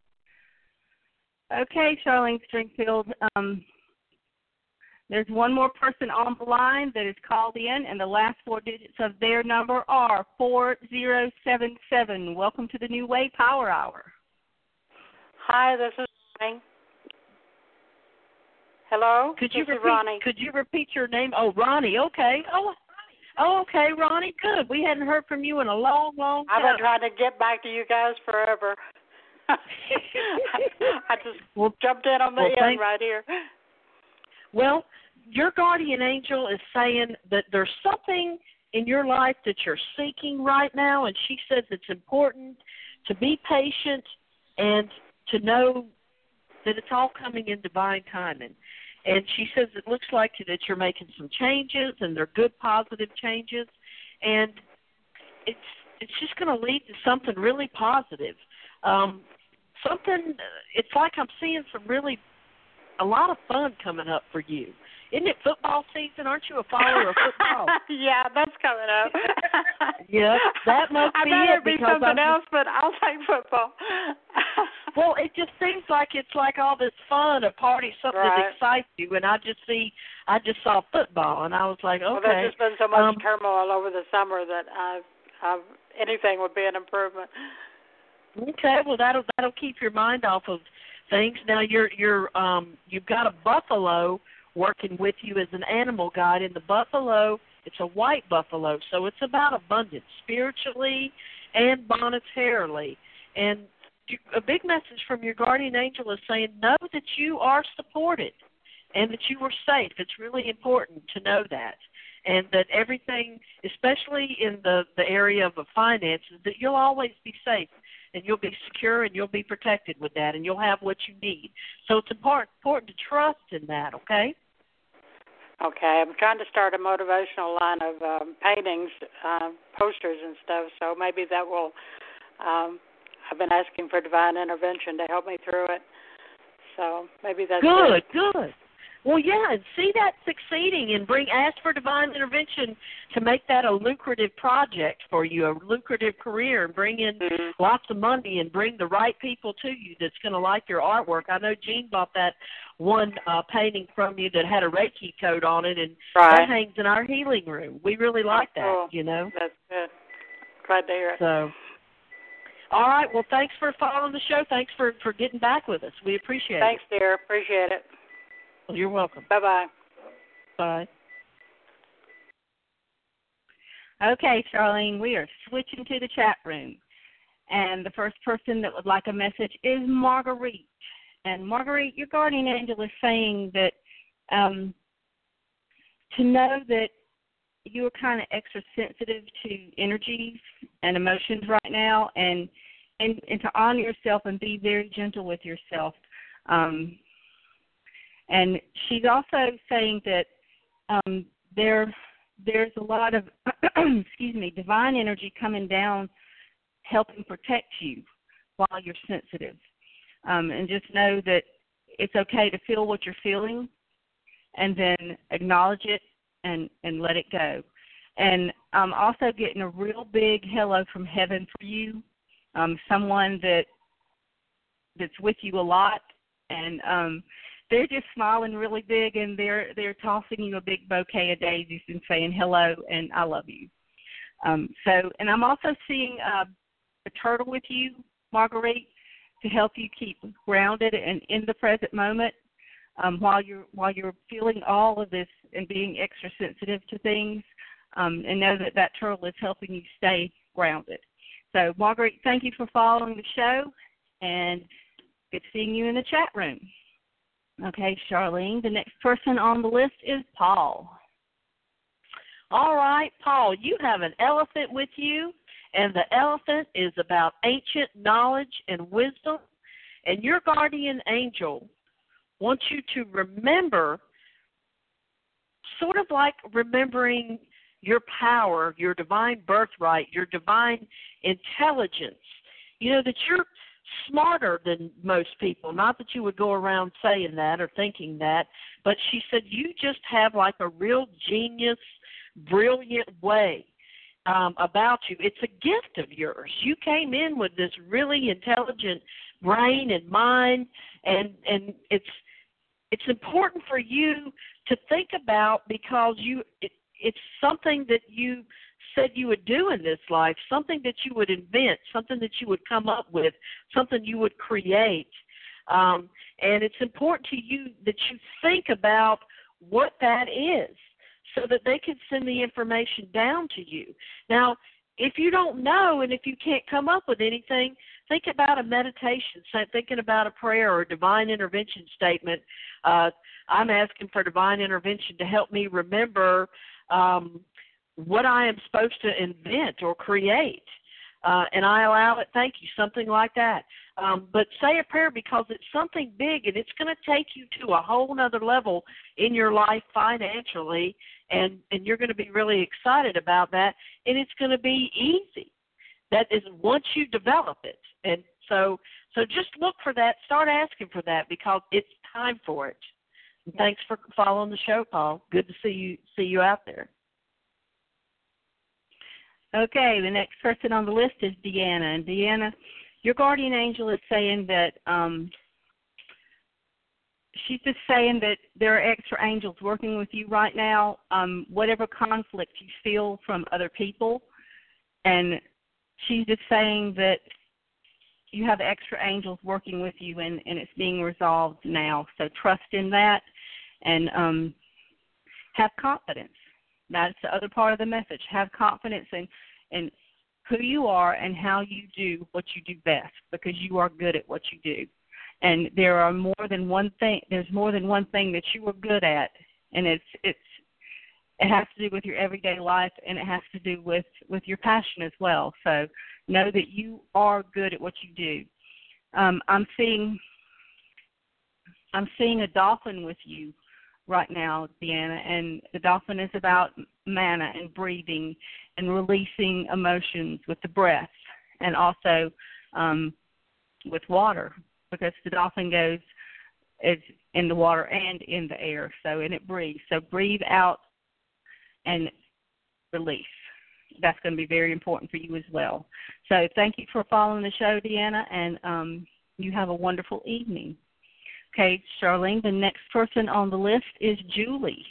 Okay, Charlene Stringfield, there's one more person on the line that is called in, and the last 4 digits of their number are 4077. Welcome to the New Way Power Hour. Hi, this is Ronnie. Hello? Could you repeat your name? Oh, Ronnie. Okay. Oh, okay, Ronnie. Good. We hadn't heard from you in a long, long time. I've been trying to get back to you guys forever. I just jumped in on the end right here. Well, your guardian angel is saying that there's something in your life that you're seeking right now, and she says it's important to be patient and to know that it's all coming in divine timing. And she says it looks like that you're making some changes, and they're good, positive changes, and it's just going to lead to something really positive. It's like I'm seeing a lot of fun coming up for you. Isn't it football season? Aren't you a follower of football? Yeah, that's coming up. Yeah, that must be it. I bet it'd be something else, but I'll take football. Well, it just seems like it's like all this fun, a party, something that excites you, and I just saw football, and I was like, okay. Well, there's just been so much turmoil over the summer that anything would be an improvement. Okay, well that'll keep your mind off of things. Now you've got a buffalo working with you as an animal guide, and the buffalo, it's a white buffalo, so it's about abundance spiritually and monetarily. And a big message from your guardian angel is saying, know that you are supported and that you are safe. It's really important to know that. And that everything, especially in the area of finances, that you'll always be safe and you'll be secure and you'll be protected with that and you'll have what you need. So it's important to trust in that, okay? Okay, I'm trying to start a motivational line of paintings, posters and stuff, so maybe that will, I've been asking for divine intervention to help me through it, so maybe that's Good. Well, yeah, and see that succeeding and ask for divine intervention to make that a lucrative project for you, a lucrative career, and bring in lots of money and bring the right people to you that's going to like your artwork. I know Jean bought that one painting from you that had a Reiki code on it, and that hangs in our healing room. We really like that, That's good. Glad to hear it. So, All right. Well, thanks for following the show. Thanks for getting back with us. We appreciate Thanks, dear. Appreciate it. Well, you're welcome. Bye-bye. Bye. Okay, Charlene, we are switching to the chat room. And the first person that would like a message is Marguerite. And Marguerite, your guardian angel is saying that to know that you are kind of extra sensitive to energies and emotions right now, and to honor yourself and be very gentle with yourself. And she's also saying that there's a lot of divine energy coming down, helping protect you while you're sensitive. And just know that it's okay to feel what you're feeling, and then acknowledge it and let it go. And I'm also getting a real big hello from heaven for you, someone that's with you a lot, and they're just smiling really big, and they're tossing you a big bouquet of daisies and saying hello and I love you. And I'm also seeing a turtle with you, Marguerite, to help you keep grounded and in the present moment while you're feeling all of this and being extra sensitive to things, and know that turtle is helping you stay grounded. So, Marguerite, thank you for following the show, and good seeing you in the chat room. Okay, Charlene, the next person on the list is Paul. All right, Paul, you have an elephant with you, and the elephant is about ancient knowledge and wisdom, and your guardian angel wants you to remember, sort of like remembering your power, your divine birthright, your divine intelligence. You know, that you're smarter than most people. Not that you would go around saying that or thinking that, but she said you just have like a real genius, brilliant way about you. It's a gift of yours. You came in with this really intelligent brain and mind, and it's important for you to think about, because it's something that you said you would do in this life, something that you would invent, something that you would come up with, something you would create. And it's important to you that you think about what that is, so that they can send the information down to you. Now, if you don't know and if you can't come up with anything, think about a meditation, thinking about a prayer or a divine intervention statement. I'm asking for divine intervention to help me remember what I am supposed to invent or create. And I allow it, thank you, something like that. But say a prayer, because it's something big, and it's going to take you to a whole other level in your life financially, and you're going to be really excited about that, and it's going to be easy. That is once you develop it. And so just look for that. Start asking for that, because it's time for it. And thanks for following the show, Paul. Good to see you out there. Okay, the next person on the list is Deanna. And Deanna, your guardian angel is saying that she's just saying that there are extra angels working with you right now, whatever conflict you feel from other people. And she's just saying that you have extra angels working with you, and it's being resolved now. So trust in that, and have confidence. That's the other part of the message. Have confidence in who you are and how you do what you do best, because you are good at what you do. And there are more than one thing. There's more than one thing that you are good at, and it has to do with your everyday life, and it has to do with your passion as well. So know that you are good at what you do. I'm seeing a dolphin with you right now, Deanna, and the dolphin is about mana and breathing and releasing emotions with the breath, and also with water, because the dolphin is in the water and in the air, and it breathes. So breathe out and release. That's going to be very important for you as well. So thank you for following the show, Deanna, and you have a wonderful evening. Okay, Charlene, the next person on the list is Julie.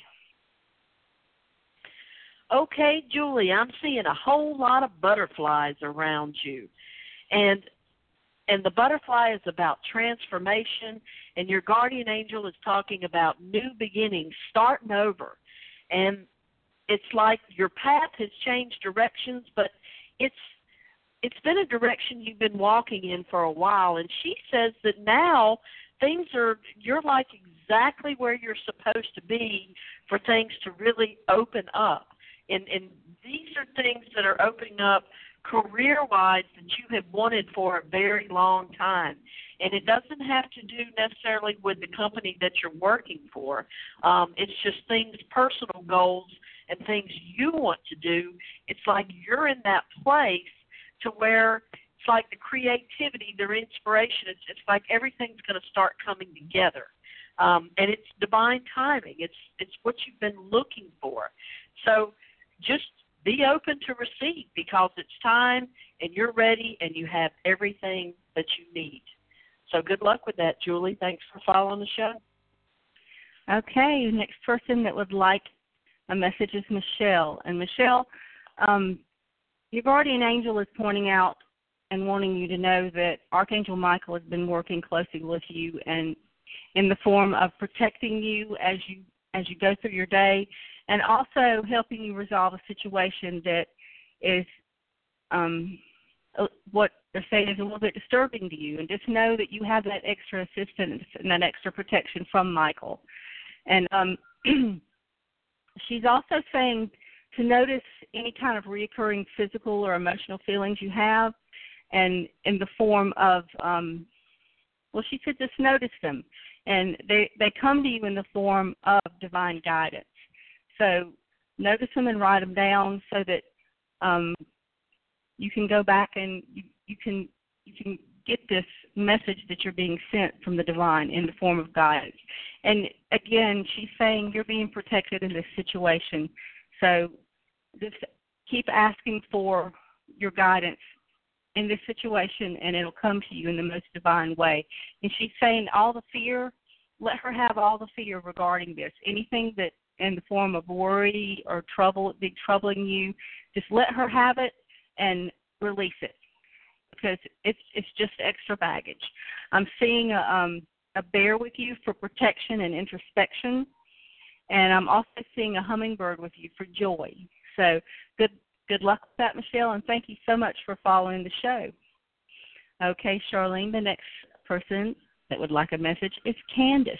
Okay, Julie, I'm seeing a whole lot of butterflies around you. And the butterfly is about transformation, and your guardian angel is talking about new beginnings, starting over. And it's like your path has changed directions, but it's been a direction you've been walking in for a while. And she says that now you're like exactly where you're supposed to be for things to really open up. And these are things that are opening up career-wise that you have wanted for a very long time. And it doesn't have to do necessarily with the company that you're working for. It's just things, personal goals and things you want to do. It's like you're in that place to where it's like the creativity, the inspiration, it's like everything's going to start coming together. And it's divine timing. It's what you've been looking for. So just be open to receive, because it's time and you're ready and you have everything that you need. So good luck with that, Julie. Thanks for following the show. Okay, the next person that would like a message is Michelle. And Michelle, your guardian angel is pointing out and wanting you to know that Archangel Michael has been working closely with you and in the form of protecting you as you go through your day, and also helping you resolve a situation that is what they're saying is a little bit disturbing to you. And just know that you have that extra assistance and that extra protection from Michael. And she's also saying to notice any kind of recurring physical or emotional feelings you have, and in the form of, she said just notice them. And they come to you in the form of divine guidance. So notice them and write them down so that you can go back and you can get this message that you're being sent from the divine in the form of guidance. And again, she's saying you're being protected in this situation. So just keep asking for your guidance in this situation, and it'll come to you in the most divine way. And she's saying all the fear, let her have all the fear regarding this. Anything that in the form of worry or trouble, be troubling you, just let her have it and release it, because it's just extra baggage. I'm seeing a bear with you for protection and introspection, and I'm also seeing a hummingbird with you for joy. So good luck with that, Michelle, and thank you so much for following the show. Okay, Charlene, the next person that would like a message is Candace.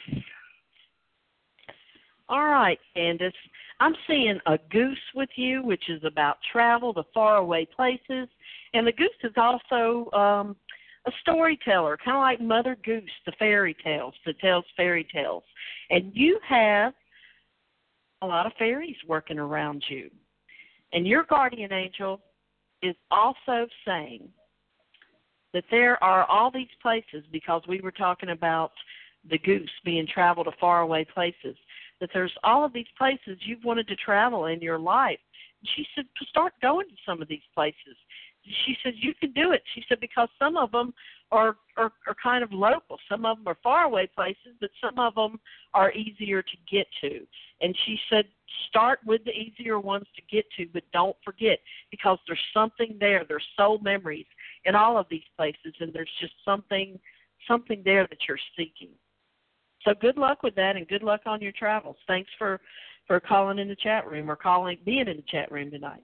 All right, Candace. I'm seeing a goose with you, which is about travel to faraway places. And the goose is also a storyteller, kind of like Mother Goose, the fairy tales, that tells fairy tales. And you have a lot of fairies working around you. And your guardian angel is also saying that there are all these places, because we were talking about the goose being travel to faraway places, that there's all of these places you've wanted to travel in your life. And she said, start going to some of these places. She said, you can do it. She said, because some of them are kind of local. Some of them are faraway places, but some of them are easier to get to. And she said, start with the easier ones to get to, but don't forget, because there's something there. There's soul memories in all of these places, and there's just something there that you're seeking. So good luck with that, and good luck on your travels. Thanks for calling in the chat room, or being in the chat room tonight.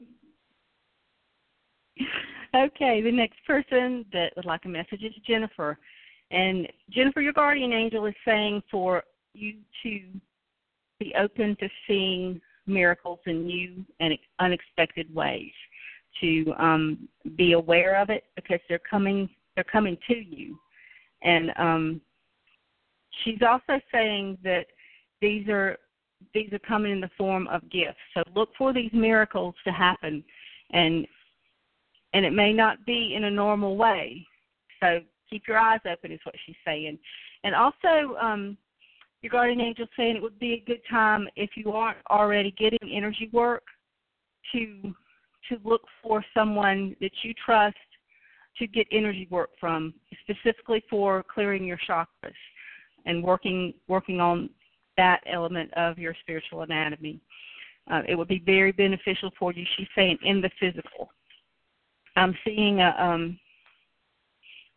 Okay, the next person that would like a message is Jennifer. And Jennifer, your guardian angel is saying for you to be open to seeing miracles in new and unexpected ways, to be aware of it, because they're coming to you. And she's also saying that these are coming in the form of gifts. So look for these miracles to happen, and it may not be in a normal way. So keep your eyes open is what she's saying. And also, your guardian angel saying it would be a good time, if you aren't already getting energy work, to look for someone that you trust to get energy work from, specifically for clearing your chakras and working on that element of your spiritual anatomy. It would be very beneficial for you, she's saying, in the physical. I'm seeing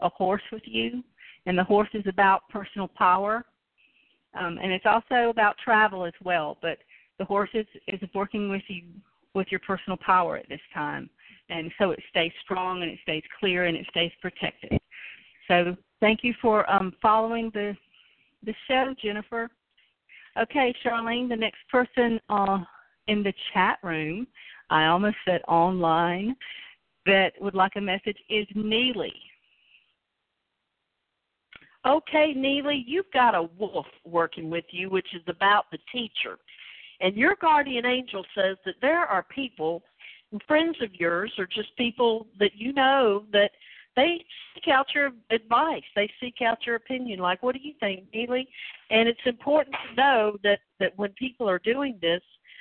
a horse with you, and the horse is about personal power, and it's also about travel as well, but the horse is working with you with your personal power at this time, and so it stays strong and it stays clear and it stays protected. So thank you for following the show, Jennifer. Okay, Charlene, the next person in the chat room, I almost said online, that would like a message is Neely. Okay, Neely, you've got a wolf working with you, which is about the teacher. And your guardian angel says that there are people, and friends of yours, or just people that you know, that they seek out your advice. They seek out your opinion. Like, what do you think, Neely? And it's important to know that when people are doing this,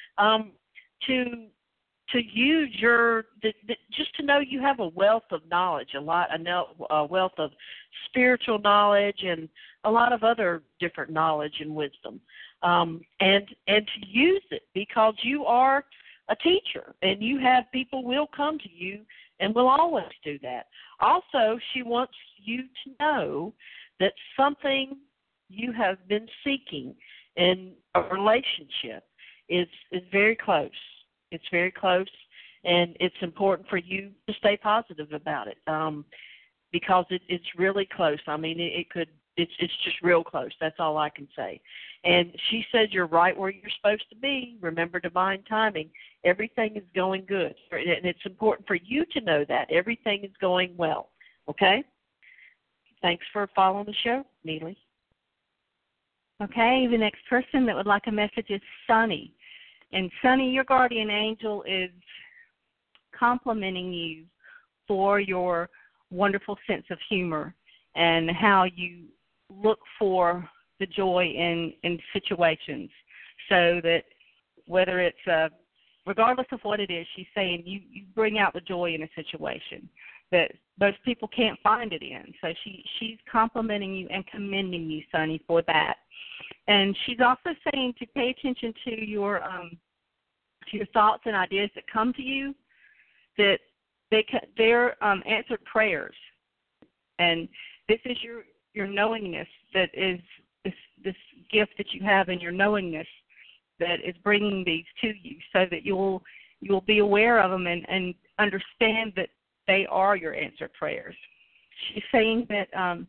to use just to know you have a wealth of knowledge, a wealth of spiritual knowledge and a lot of other different knowledge and wisdom, and to use it because you are a teacher and you have people will come to you and will always do that. Also, she wants you to know that something you have been seeking in a relationship is very close. It's very close, and it's important for you to stay positive about it because it's really close. I mean, it's just real close. That's all I can say. And she says you're right where you're supposed to be. Remember divine timing. Everything is going good, and it's important for you to know that everything is going well. Okay? Thanks for following the show, Neely. Okay, the next person that would like a message is Sunny. And Sunny, your guardian angel is complimenting you for your wonderful sense of humor and how you look for the joy in situations, so that whether it's regardless of what it is, she's saying you bring out the joy in a situation that most people can't find it in. So she's complimenting you and commending you, Sunny, for that. And she's also saying to pay attention to your thoughts and ideas that come to you, that they're answered prayers. And this is your knowingness that is this gift that you have, and your knowingness that is bringing these to you, so that you'll be aware of them and understand that they are your answered prayers. She's saying that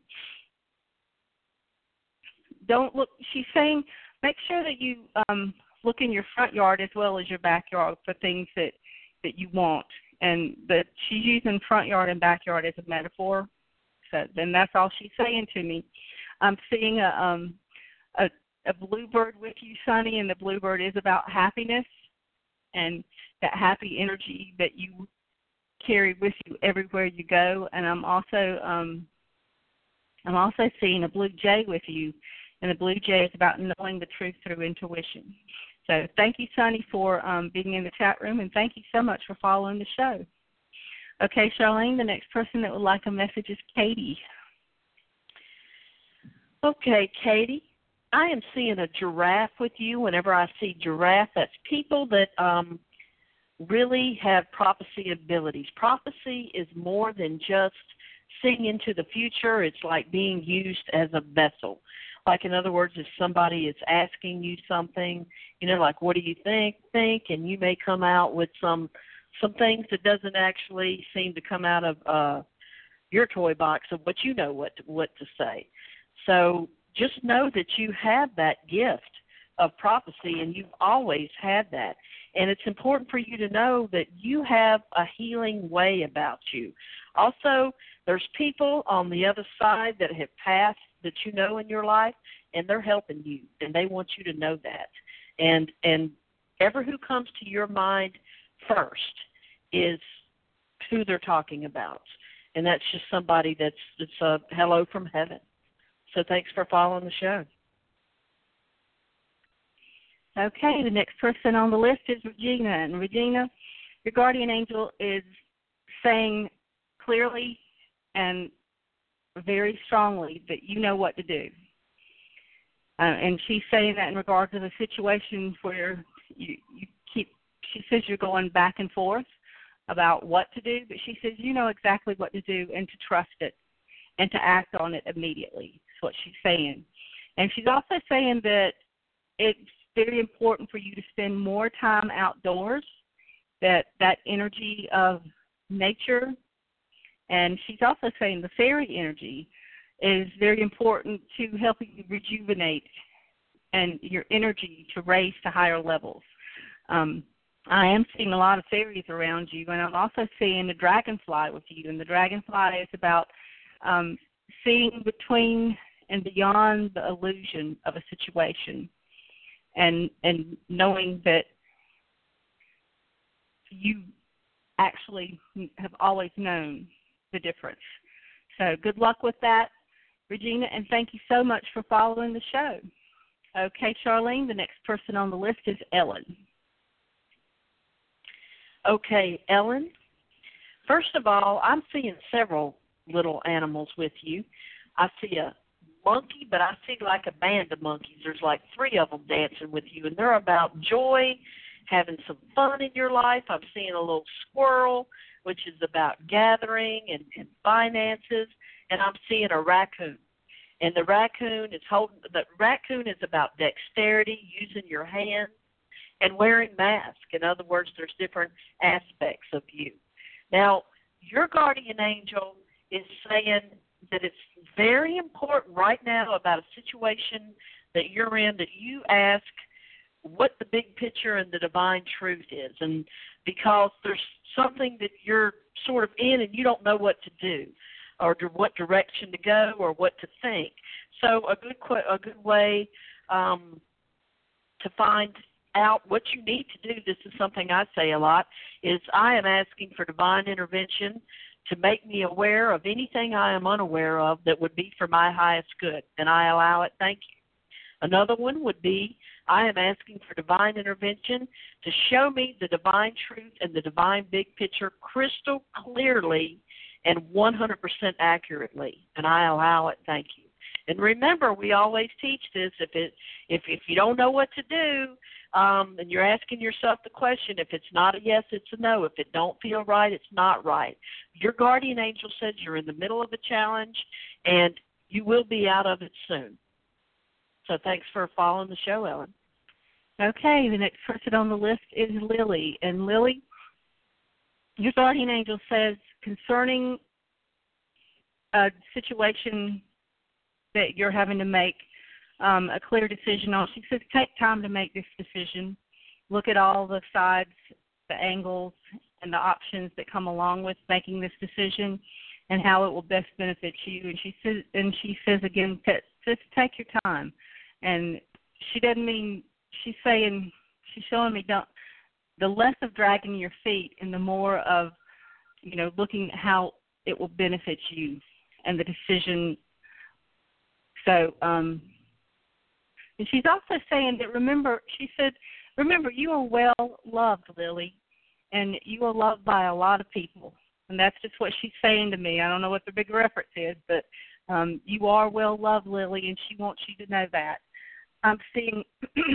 she's saying make sure that you look in your front yard as well as your backyard for things that you want. And that she's using front yard and backyard as a metaphor. So then that's all she's saying to me. I'm seeing a bluebird with you, Sunny, and the bluebird is about happiness and that happy energy that you carry with you everywhere you go. And I'm also seeing a blue jay with you, and the blue jay is about knowing the truth through intuition. So thank you, Sunny, for being in the chat room, and thank you so much for following the show. Okay, Charlene, the next person that would like a message is Katie. Okay, Katie, I am seeing a giraffe with you. Whenever I see giraffe, that's people that really have prophecy abilities. Prophecy is more than just seeing into the future. It's like being used as a vessel. Like, in other words, if somebody is asking you something, like, what do you think, and you may come out with some things that doesn't actually seem to come out of your toy box of what you know what to say. So just know that you have that gift of prophecy, and you've always had that. And it's important for you to know that you have a healing way about you. Also, there's people on the other side that have passed that you know in your life, and they're helping you, and they want you to know that. And ever who comes to your mind first is who they're talking about, and that's just somebody that's a hello from heaven. So thanks for following the show. Okay, the next person on the list is Regina. And Regina, your guardian angel is saying clearly and very strongly that you know what to do. And she's saying that in regard to the situations where she says you're going back and forth about what to do, but she says you know exactly what to do and to trust it. and to act on it immediately. That's what she's saying. And she's also saying that it's very important for you to spend more time outdoors, that energy of nature. And she's also saying the fairy energy is very important to helping you rejuvenate and your energy to raise to higher levels. I am seeing a lot of fairies around you, and I'm also seeing a dragonfly with you. And the dragonfly is about seeing between and beyond the illusion of a situation, and knowing that you actually have always known the difference. So good luck with that, Regina, and thank you so much for following the show. Okay, Charlene, the next person on the list is Ellen. Okay, Ellen, first of all, I'm seeing several little animals with you. I see a monkey, but I see like a band of monkeys. There's like 3 of them dancing with you, and they're about joy, having some fun in your life. I'm seeing a little squirrel, which is about gathering and finances, and I'm seeing a raccoon. And the raccoon is about dexterity, using your hands, and wearing masks. In other words, there's different aspects of you. Now, your guardian angel is saying that it's very important right now about a situation that you're in, that you ask what the big picture and the divine truth is. And because there's something that you're sort of in and you don't know what to do, or what direction to go, or what to think. So a good way to find out what you need to do, this is something I say a lot, is I am asking for divine intervention to make me aware of anything I am unaware of that would be for my highest good, and I allow it. Thank you. Another one would be, I am asking for divine intervention to show me the divine truth and the divine big picture crystal clearly and 100% accurately, and I allow it. Thank you. And remember, we always teach this, if you don't know what to do, and you're asking yourself the question, if it's not a yes, it's a no. If it don't feel right, it's not right. Your guardian angel says you're in the middle of a challenge, and you will be out of it soon. So thanks for following the show, Ellen. Okay, the next person on the list is Lily. And Lily, your guardian angel says concerning a situation that you're having to make a clear decision on, she says take time to make this decision. Look at all the sides, the angles, and the options that come along with making this decision and how it will best benefit you. And she says again, just take your time. And she doesn't mean, she's showing me the less of dragging your feet and the more of, looking at how it will benefit you and the decision. So, and she's also saying that remember, you are well loved, Lily, and you are loved by a lot of people. And that's just what she's saying to me. I don't know what the big reference is, but you are well loved, Lily, and she wants you to know that. I'm seeing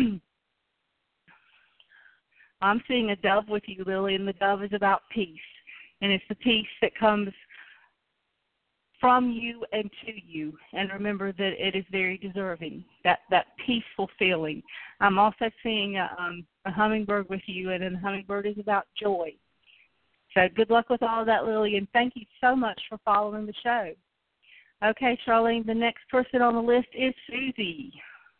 a dove with you, Lily, and the dove is about peace. And it's the peace that comes from you and to you. And remember that it is very deserving, that peaceful feeling. I'm also seeing a hummingbird with you, and the hummingbird is about joy. So good luck with all of that, Lily, and thank you so much for following the show. Okay, Charlene, the next person on the list is Susie.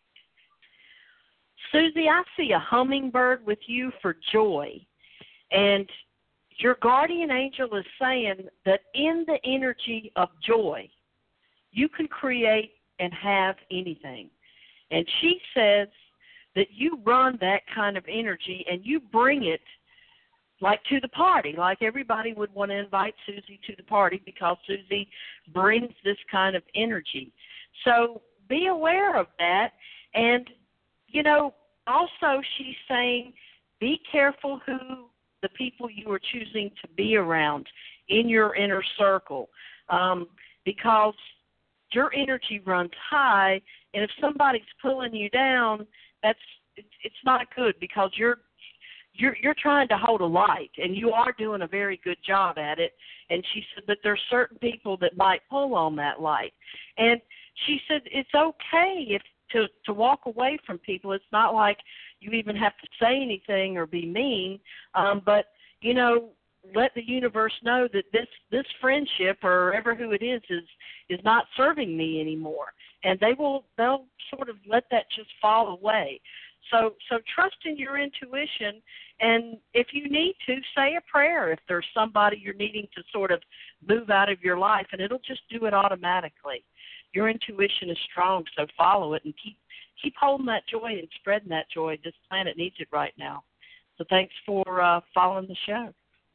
Susie, I see a hummingbird with you for joy, and your guardian angel is saying that in the energy of joy, you can create and have anything. And she says that you run that kind of energy and you bring it like to the party, like everybody would want to invite Susie to the party because Susie brings this kind of energy. So be aware of that. And, also she's saying be careful who the people you are choosing to be around in your inner circle, because your energy runs high, and if somebody's pulling you down, it's not good, because you're trying to hold a light, and you are doing a very good job at it. And she said, but there's certain people that might pull on that light. And she said it's okay to walk away from people. It's not like you even have to say anything or be mean, but, you know, let the universe know that this friendship or ever who it is not serving me anymore. And they'll sort of let that just fall away. So trust in your intuition, and if you need to, say a prayer if there's somebody you're needing to sort of move out of your life, and it'll just do it automatically. Your intuition is strong, so follow it and keep holding that joy and spreading that joy. This planet needs it right now. So thanks for following the show.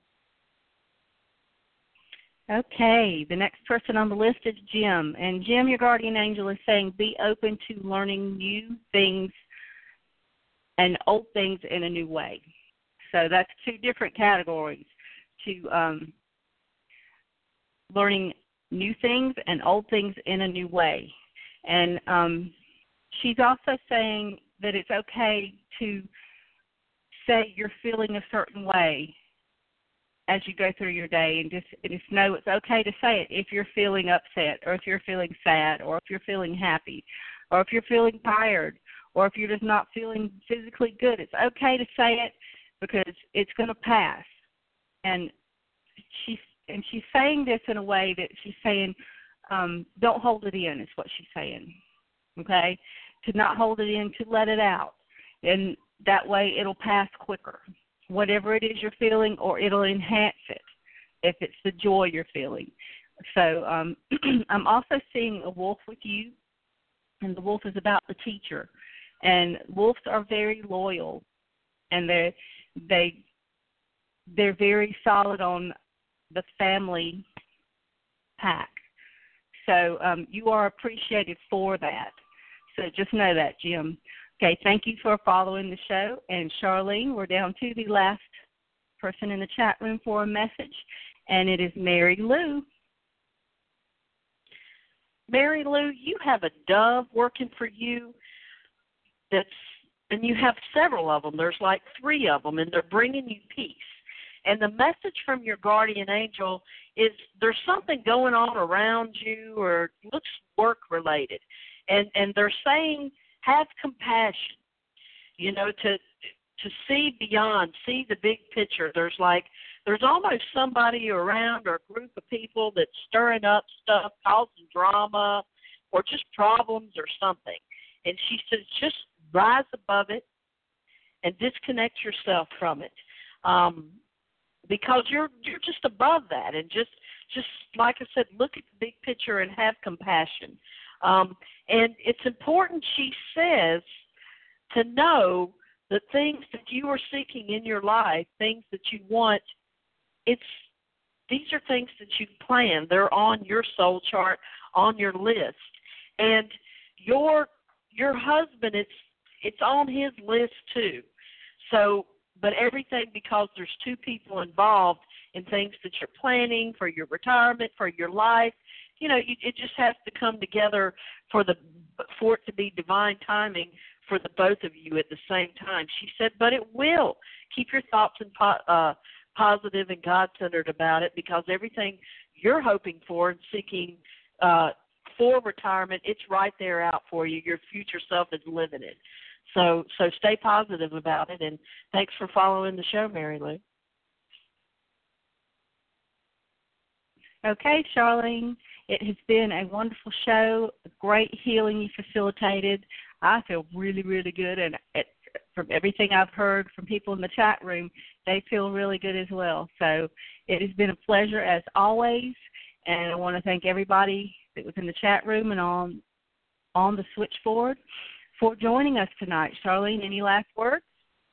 Okay, the next person on the list is Jim. And Jim, your guardian angel, is saying be open to learning new things and old things in a new way. So that's two different categories, to learning new things and old things in a new way. And she's also saying that it's okay to say you're feeling a certain way as you go through your day, and just know it's okay to say it if you're feeling upset, or if you're feeling sad, or if you're feeling happy, or if you're feeling tired, or if you're just not feeling physically good. It's okay to say it because it's going to pass. And she's saying this in a way that she's saying, don't hold it in, is what she's saying, okay? To not hold it in, to let it out. And that way it'll pass quicker, whatever it is you're feeling, or it'll enhance it if it's the joy you're feeling. So I'm also seeing a wolf with you, and the wolf is about the teacher. And wolves are very loyal, and they're very solid on the family pack. So you are appreciated for that. So just know that, Jim. Okay, thank you for following the show. And Charlene, we're down to the last person in the chat room for a message, and it is Mary Lou. Mary Lou, you have a dove working for you. And you have several of them. There's like 3 of them, and they're bringing you peace. And the message from your guardian angel is there's something going on around you, or it looks work-related. And they're saying have compassion, you know, to see beyond, see the big picture. There's almost somebody around, or a group of people that's stirring up stuff, causing drama, or just problems or something. And she says just rise above it and disconnect yourself from it, because you're just above that. And just like I said, look at the big picture and have compassion. And it's important, she says, to know the things that you are seeking in your life, things that you want. These are things that you've planned. They're on your soul chart, on your list, and your husband, it's on his list too. So, but everything, because there's 2 people involved in things that you're planning for your retirement, for your life, you know, it just has to come together for it to be divine timing for the both of you at the same time. She said, but it will. Keep your thoughts positive and God-centered about it, because everything you're hoping for and seeking for retirement, it's right there out for you. Your future self is living it. So stay positive about it, and thanks for following the show, Mary Lou. Okay, Charlene, it has been a wonderful show, great healing you facilitated. I feel really, really good, and from everything I've heard from people in the chat room, they feel really good as well. So it has been a pleasure as always, and I want to thank everybody that was in the chat room and on the switchboard for joining us tonight. Charlene, any last words?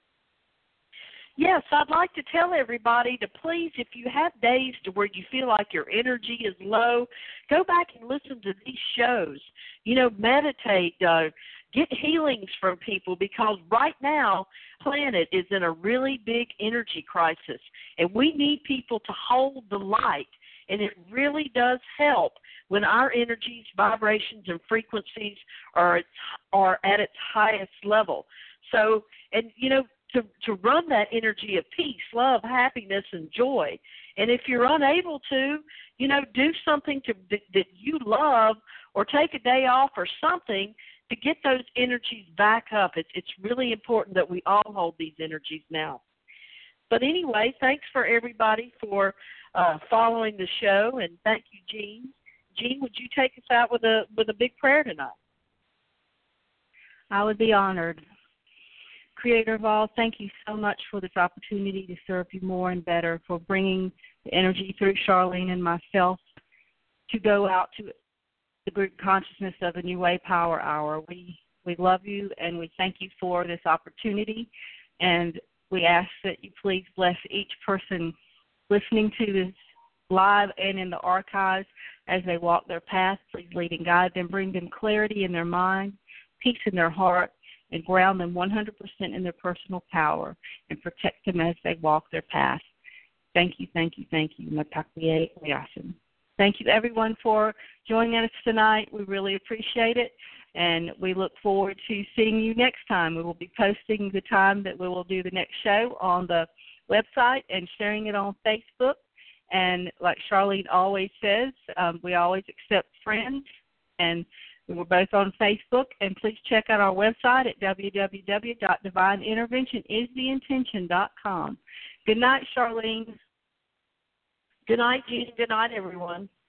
Yes, I'd like to tell everybody to please, if you have days to where you feel like your energy is low, go back and listen to these shows. You know, meditate, get healings from people, because right now the planet is in a really big energy crisis, and we need people to hold the light. And it really does help when our energies, vibrations, and frequencies are at its highest level. So, and, you know, to run that energy of peace, love, happiness, and joy. And if you're unable to, do something that you love, or take a day off or something to get those energies back up. It's really important that we all hold these energies now. But anyway, thanks for everybody for following the show, and thank you, Jean. Jean, would you take us out with a big prayer tonight? I would be honored. Creator of all, thank you so much for this opportunity to serve you more and better, for bringing the energy through Charlene and myself to go out to the group consciousness of the New Way Power Hour. We love you, and we thank you for this opportunity, and we ask that you please bless each person listening to this live and in the archives as they walk their path. Please lead and guide them, bring them clarity in their mind, peace in their heart, and ground them 100% in their personal power, and protect them as they walk their path. Thank you, thank you, thank you. Matakuye Oyasin. Thank you, everyone, for joining us tonight. We really appreciate it, and we look forward to seeing you next time. We will be posting the time that we will do the next show on the website and sharing it on Facebook. And like Charlene always says, we always accept friends, and we're both on Facebook. And please check out our website at www.divineinterventionistheintention.com. Good night, Charlene. Good night, Jean. Good night, everyone.